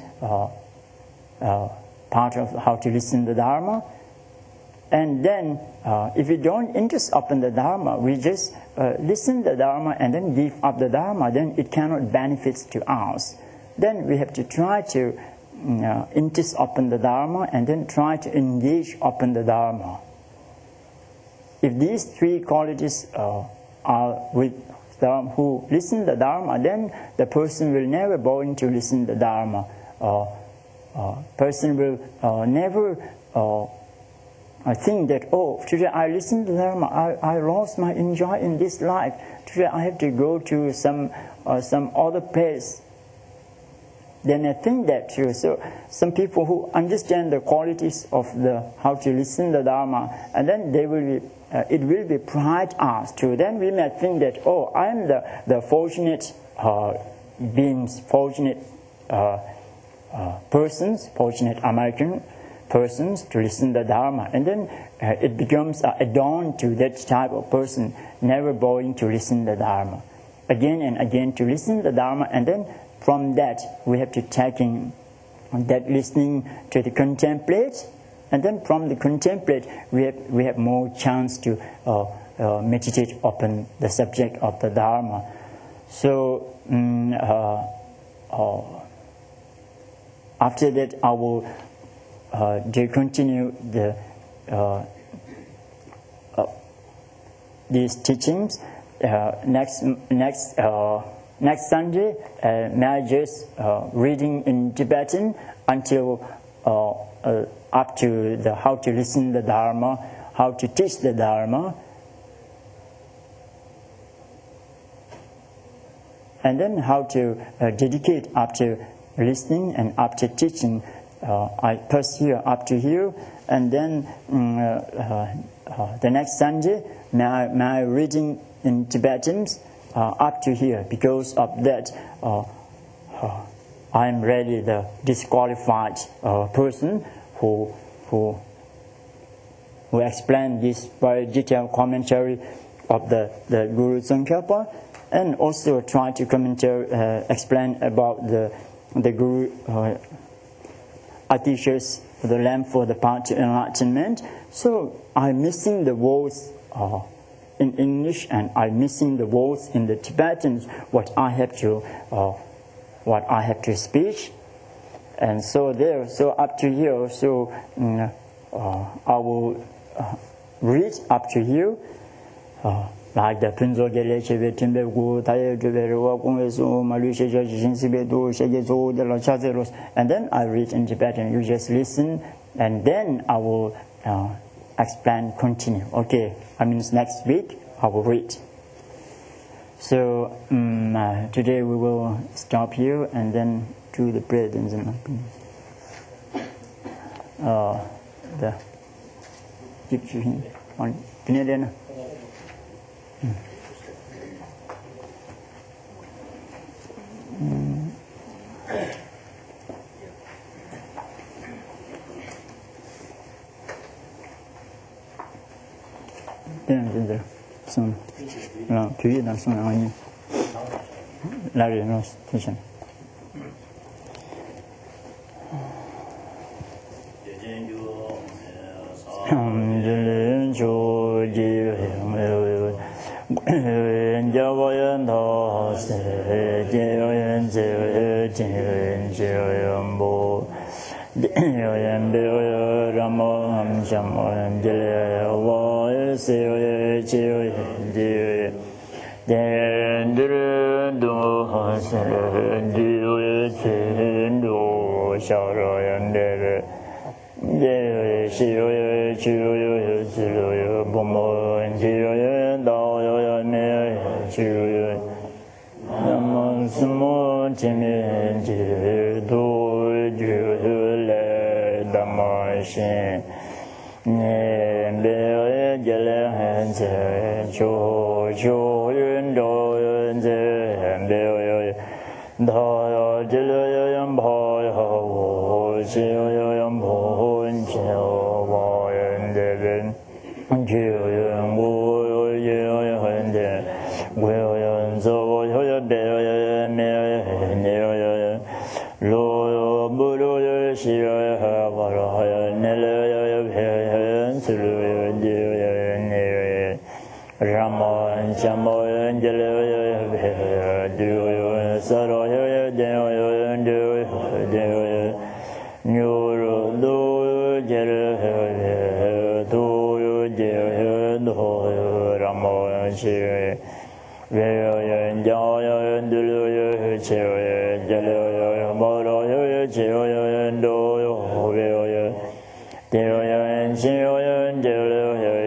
part of how to listen to the Dharma. And then, if we don't interest upon the Dharma, we just listen to the Dharma and then give up the Dharma, then it cannot benefit to us. Then we have to try to interest upon the Dharma and then try to engage upon the Dharma. If these three qualities are with them who listen to the Dharma, then the person will never boring to listen to the Dharma. Person will never I think that, oh, today I listened to Dharma, I lost my enjoy in this life. Today I have to go to some other place. Then I think that too. So some people who understand the qualities of how to listen to Dharma, and then they will be, it will be pride us too. Then we may think that, oh, I am the fortunate beings, fortunate persons, fortunate American persons to listen to Dharma. And then it becomes a dawn to that type of person, never boring to listen to Dharma. Again and again to listen to Dharma, and then from that we have to take in that listening to the contemplate, and then from the contemplate we have more chance to meditate upon the subject of the Dharma. So after that I will continue these teachings. Next Sunday, may I just reading in Tibetan until up to the how to listen the Dharma, how to teach the Dharma, and then how to dedicate after listening and after teaching. I pursue up to here, and then the next Sunday, may I reading in Tibetan up to here. Because of that, I am really the disqualified person who explained this very detailed commentary of the Guru Tsongkhapa, and also try to explain about the Guru teaches the lamp for the path to enlightenment. So I'm missing the words in English, and I'm missing the words in the Tibetan, what I have to speak. And so up to here, so I will read up to here, like the Punzo Gelecheve Timbeku, and then I read in Tibetan. You just listen, and then I will explain, continue. Okay, I mean next week I will read. So today we will stop here and then do the presence and the picture on Canadian. Son puis dans son araignée la renunciation.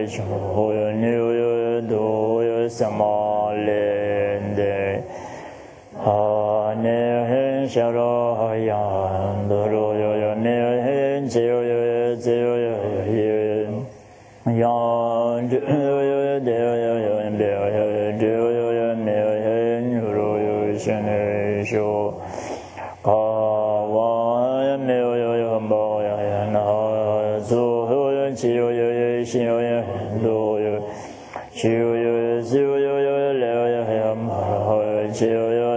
choyo niyo doyo samalende ne sharo yan doro yo ne cheo yo cheo yo yan de yo de yo me yo yo shene sho ka wa me yo mo ya na zo yo cheo yo shi yo do yo cheo yo zio yo le yo ma cheo yo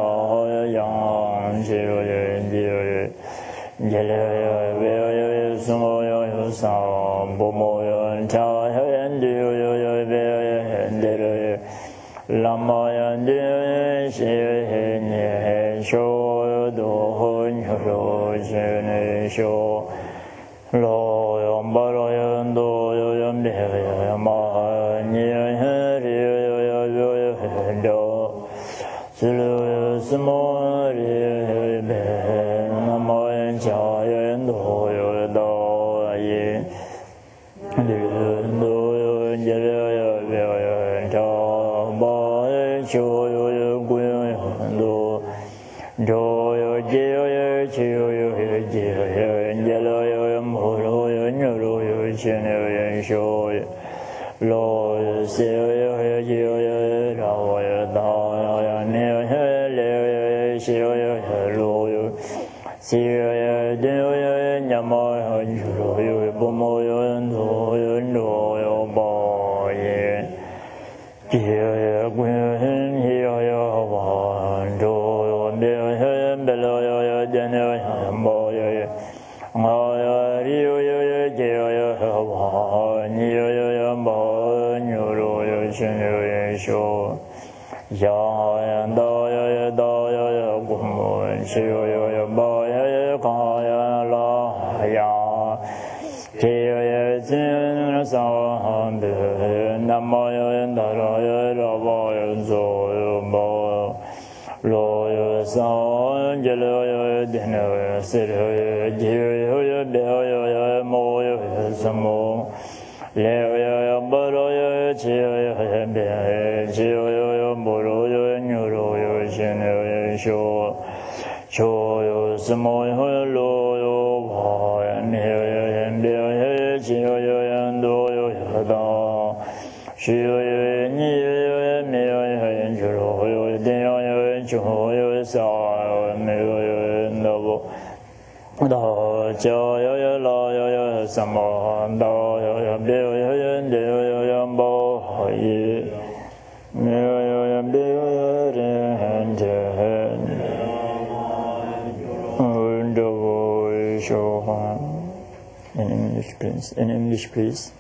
In English, please.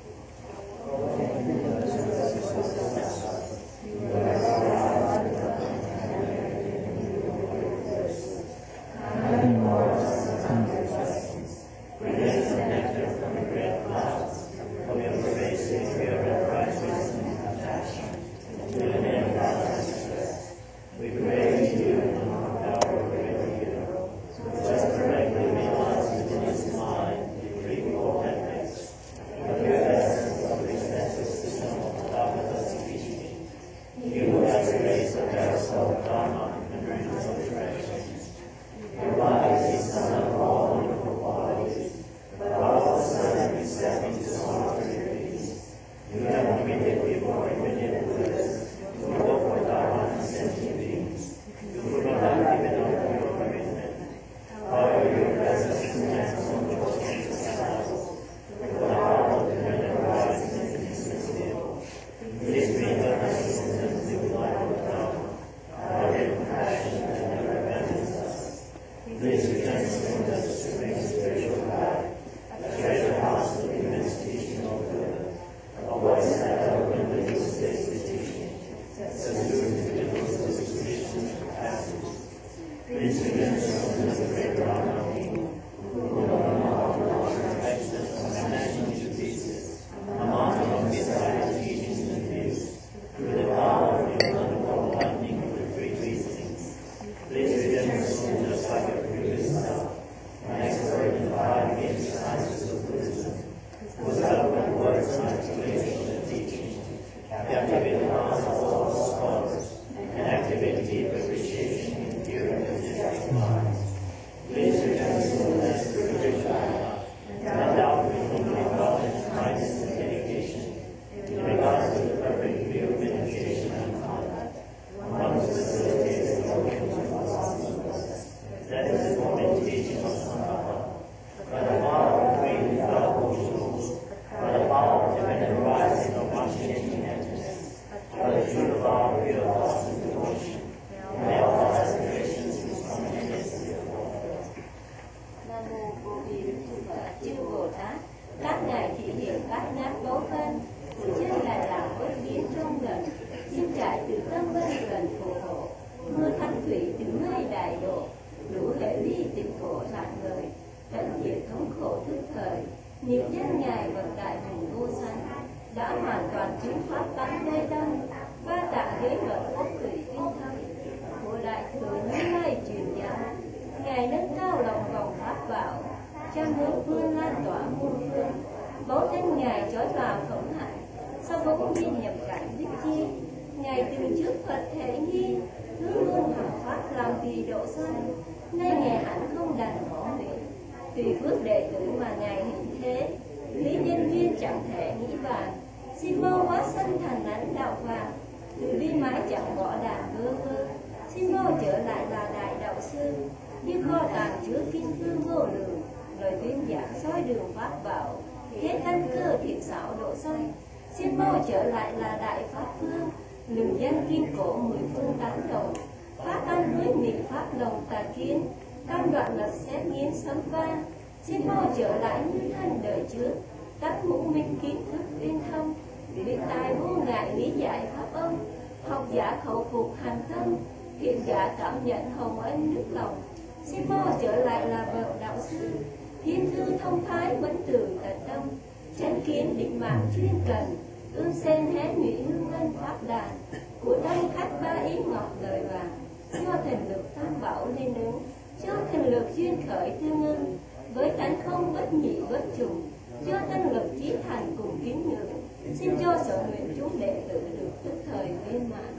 chính pháp tánh nơi tâm, ba tạng đế luận quốc thủy tinh thâm, của đại thừa như lai truyền giáo. Ngài nâng cao lòng vòng pháp bảo, trăm hướng phương lan tỏa muôn phương. Mẫu thân Ngài trói vào phóng hại, sau bỗng nhiên nhập cảnh đích chi. Ngài từng trước Phật thể nghi, hướng luôn hàng pháp làm vì độ sanh. Nay Ngài hẳn không đành bỏ nguyện, tùy phước đệ tử mà Ngài hiện thế. Lý nhân duyên chẳng thể nghĩ bàn, xin mau hóa sanh thành lãnh đạo vàng. Từ bi mãi chẳng bỏ đàn vơ vơ, xin mau trở lại là đại đạo sư. Như kho tàng chứa kinh thư vô lượng, lời tuyên giảng soi đường pháp bảo. Hết căn cơ thiện xảo độ sanh, xin mau trở lại là đại pháp phương. Lừng danh kim cổ mười phương tán đồng, pháp ăn với mị pháp đồng tà kiến. Cam đoạn lật xét nghiến sấm vang, xin mau trở lại như thân đời trước. Tắt mũ minh kiến thức uyên thông, vì tài vô ngại lý giải pháp ông. Học giả khẩu phục hành tâm, thiện giả cảm nhận hồng ân nước lòng. Xin mau trở lại là bậc đạo sư, thiên thư thông thái vẫn tường tận tâm. Chánh kiến định mạng chuyên cần, ương sen hé nhụy hương ân pháp đàn. Của tâm khách ba ý ngọc lời vàng, cho thần lực tam bảo nên ứng, cho thần lực duyên khởi tương ưng. Với tánh không bất nhị bất trùng, cho thân lực chí thành cùng kính ngưỡng. Xin cho sở nguyện chúng đệ tử được tức thời viên mãn.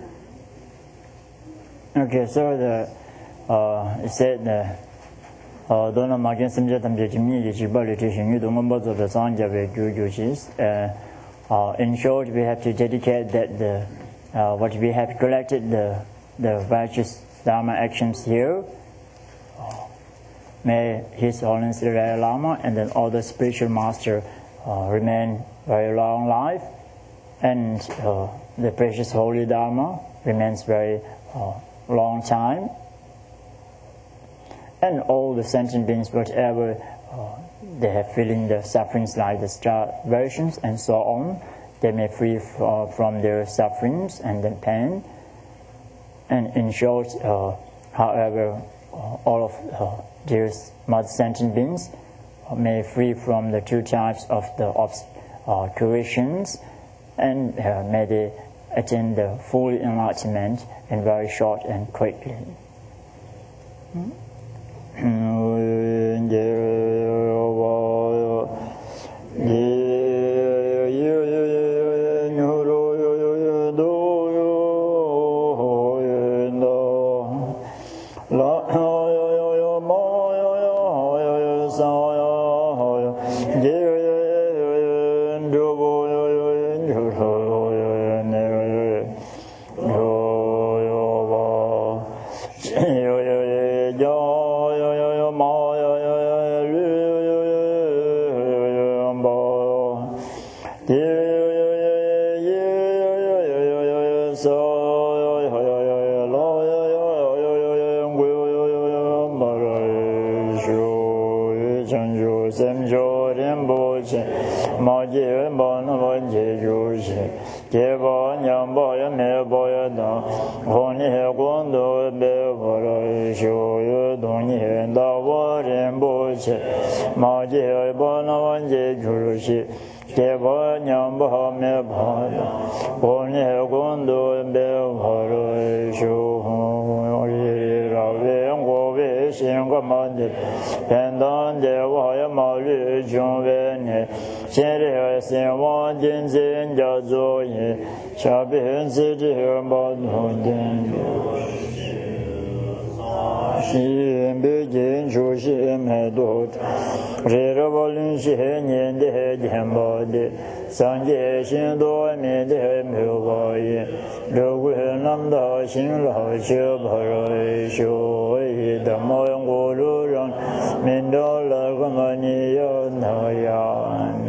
Okay, so it said Dona Makin Simja Tamja Jimni Jibali Tishin Yudungambos of the Sanja Jujushis. In short, we have to dedicate that what we have collected, the righteous Dharma actions here. May His Holiness the Dalai Lama and then all the spiritual master remain very long life, and the precious holy Dharma remains very long time. And all the sentient beings, whatever they have feeling the sufferings like the starvations and so on, they may free from their sufferings and then pain. And in short, however, all of these sentient beings may free from the two types of the obscurations, and may they attain the full enlightenment in very short and quickly. Sanje Shin Do Me De Myo Yi Lo Gu Nam Da Shin Lao Che Bharo Sho Yi Da Mo Yang Gu Lu Rang Min Do La Gu Ma Ni Yo Na Ya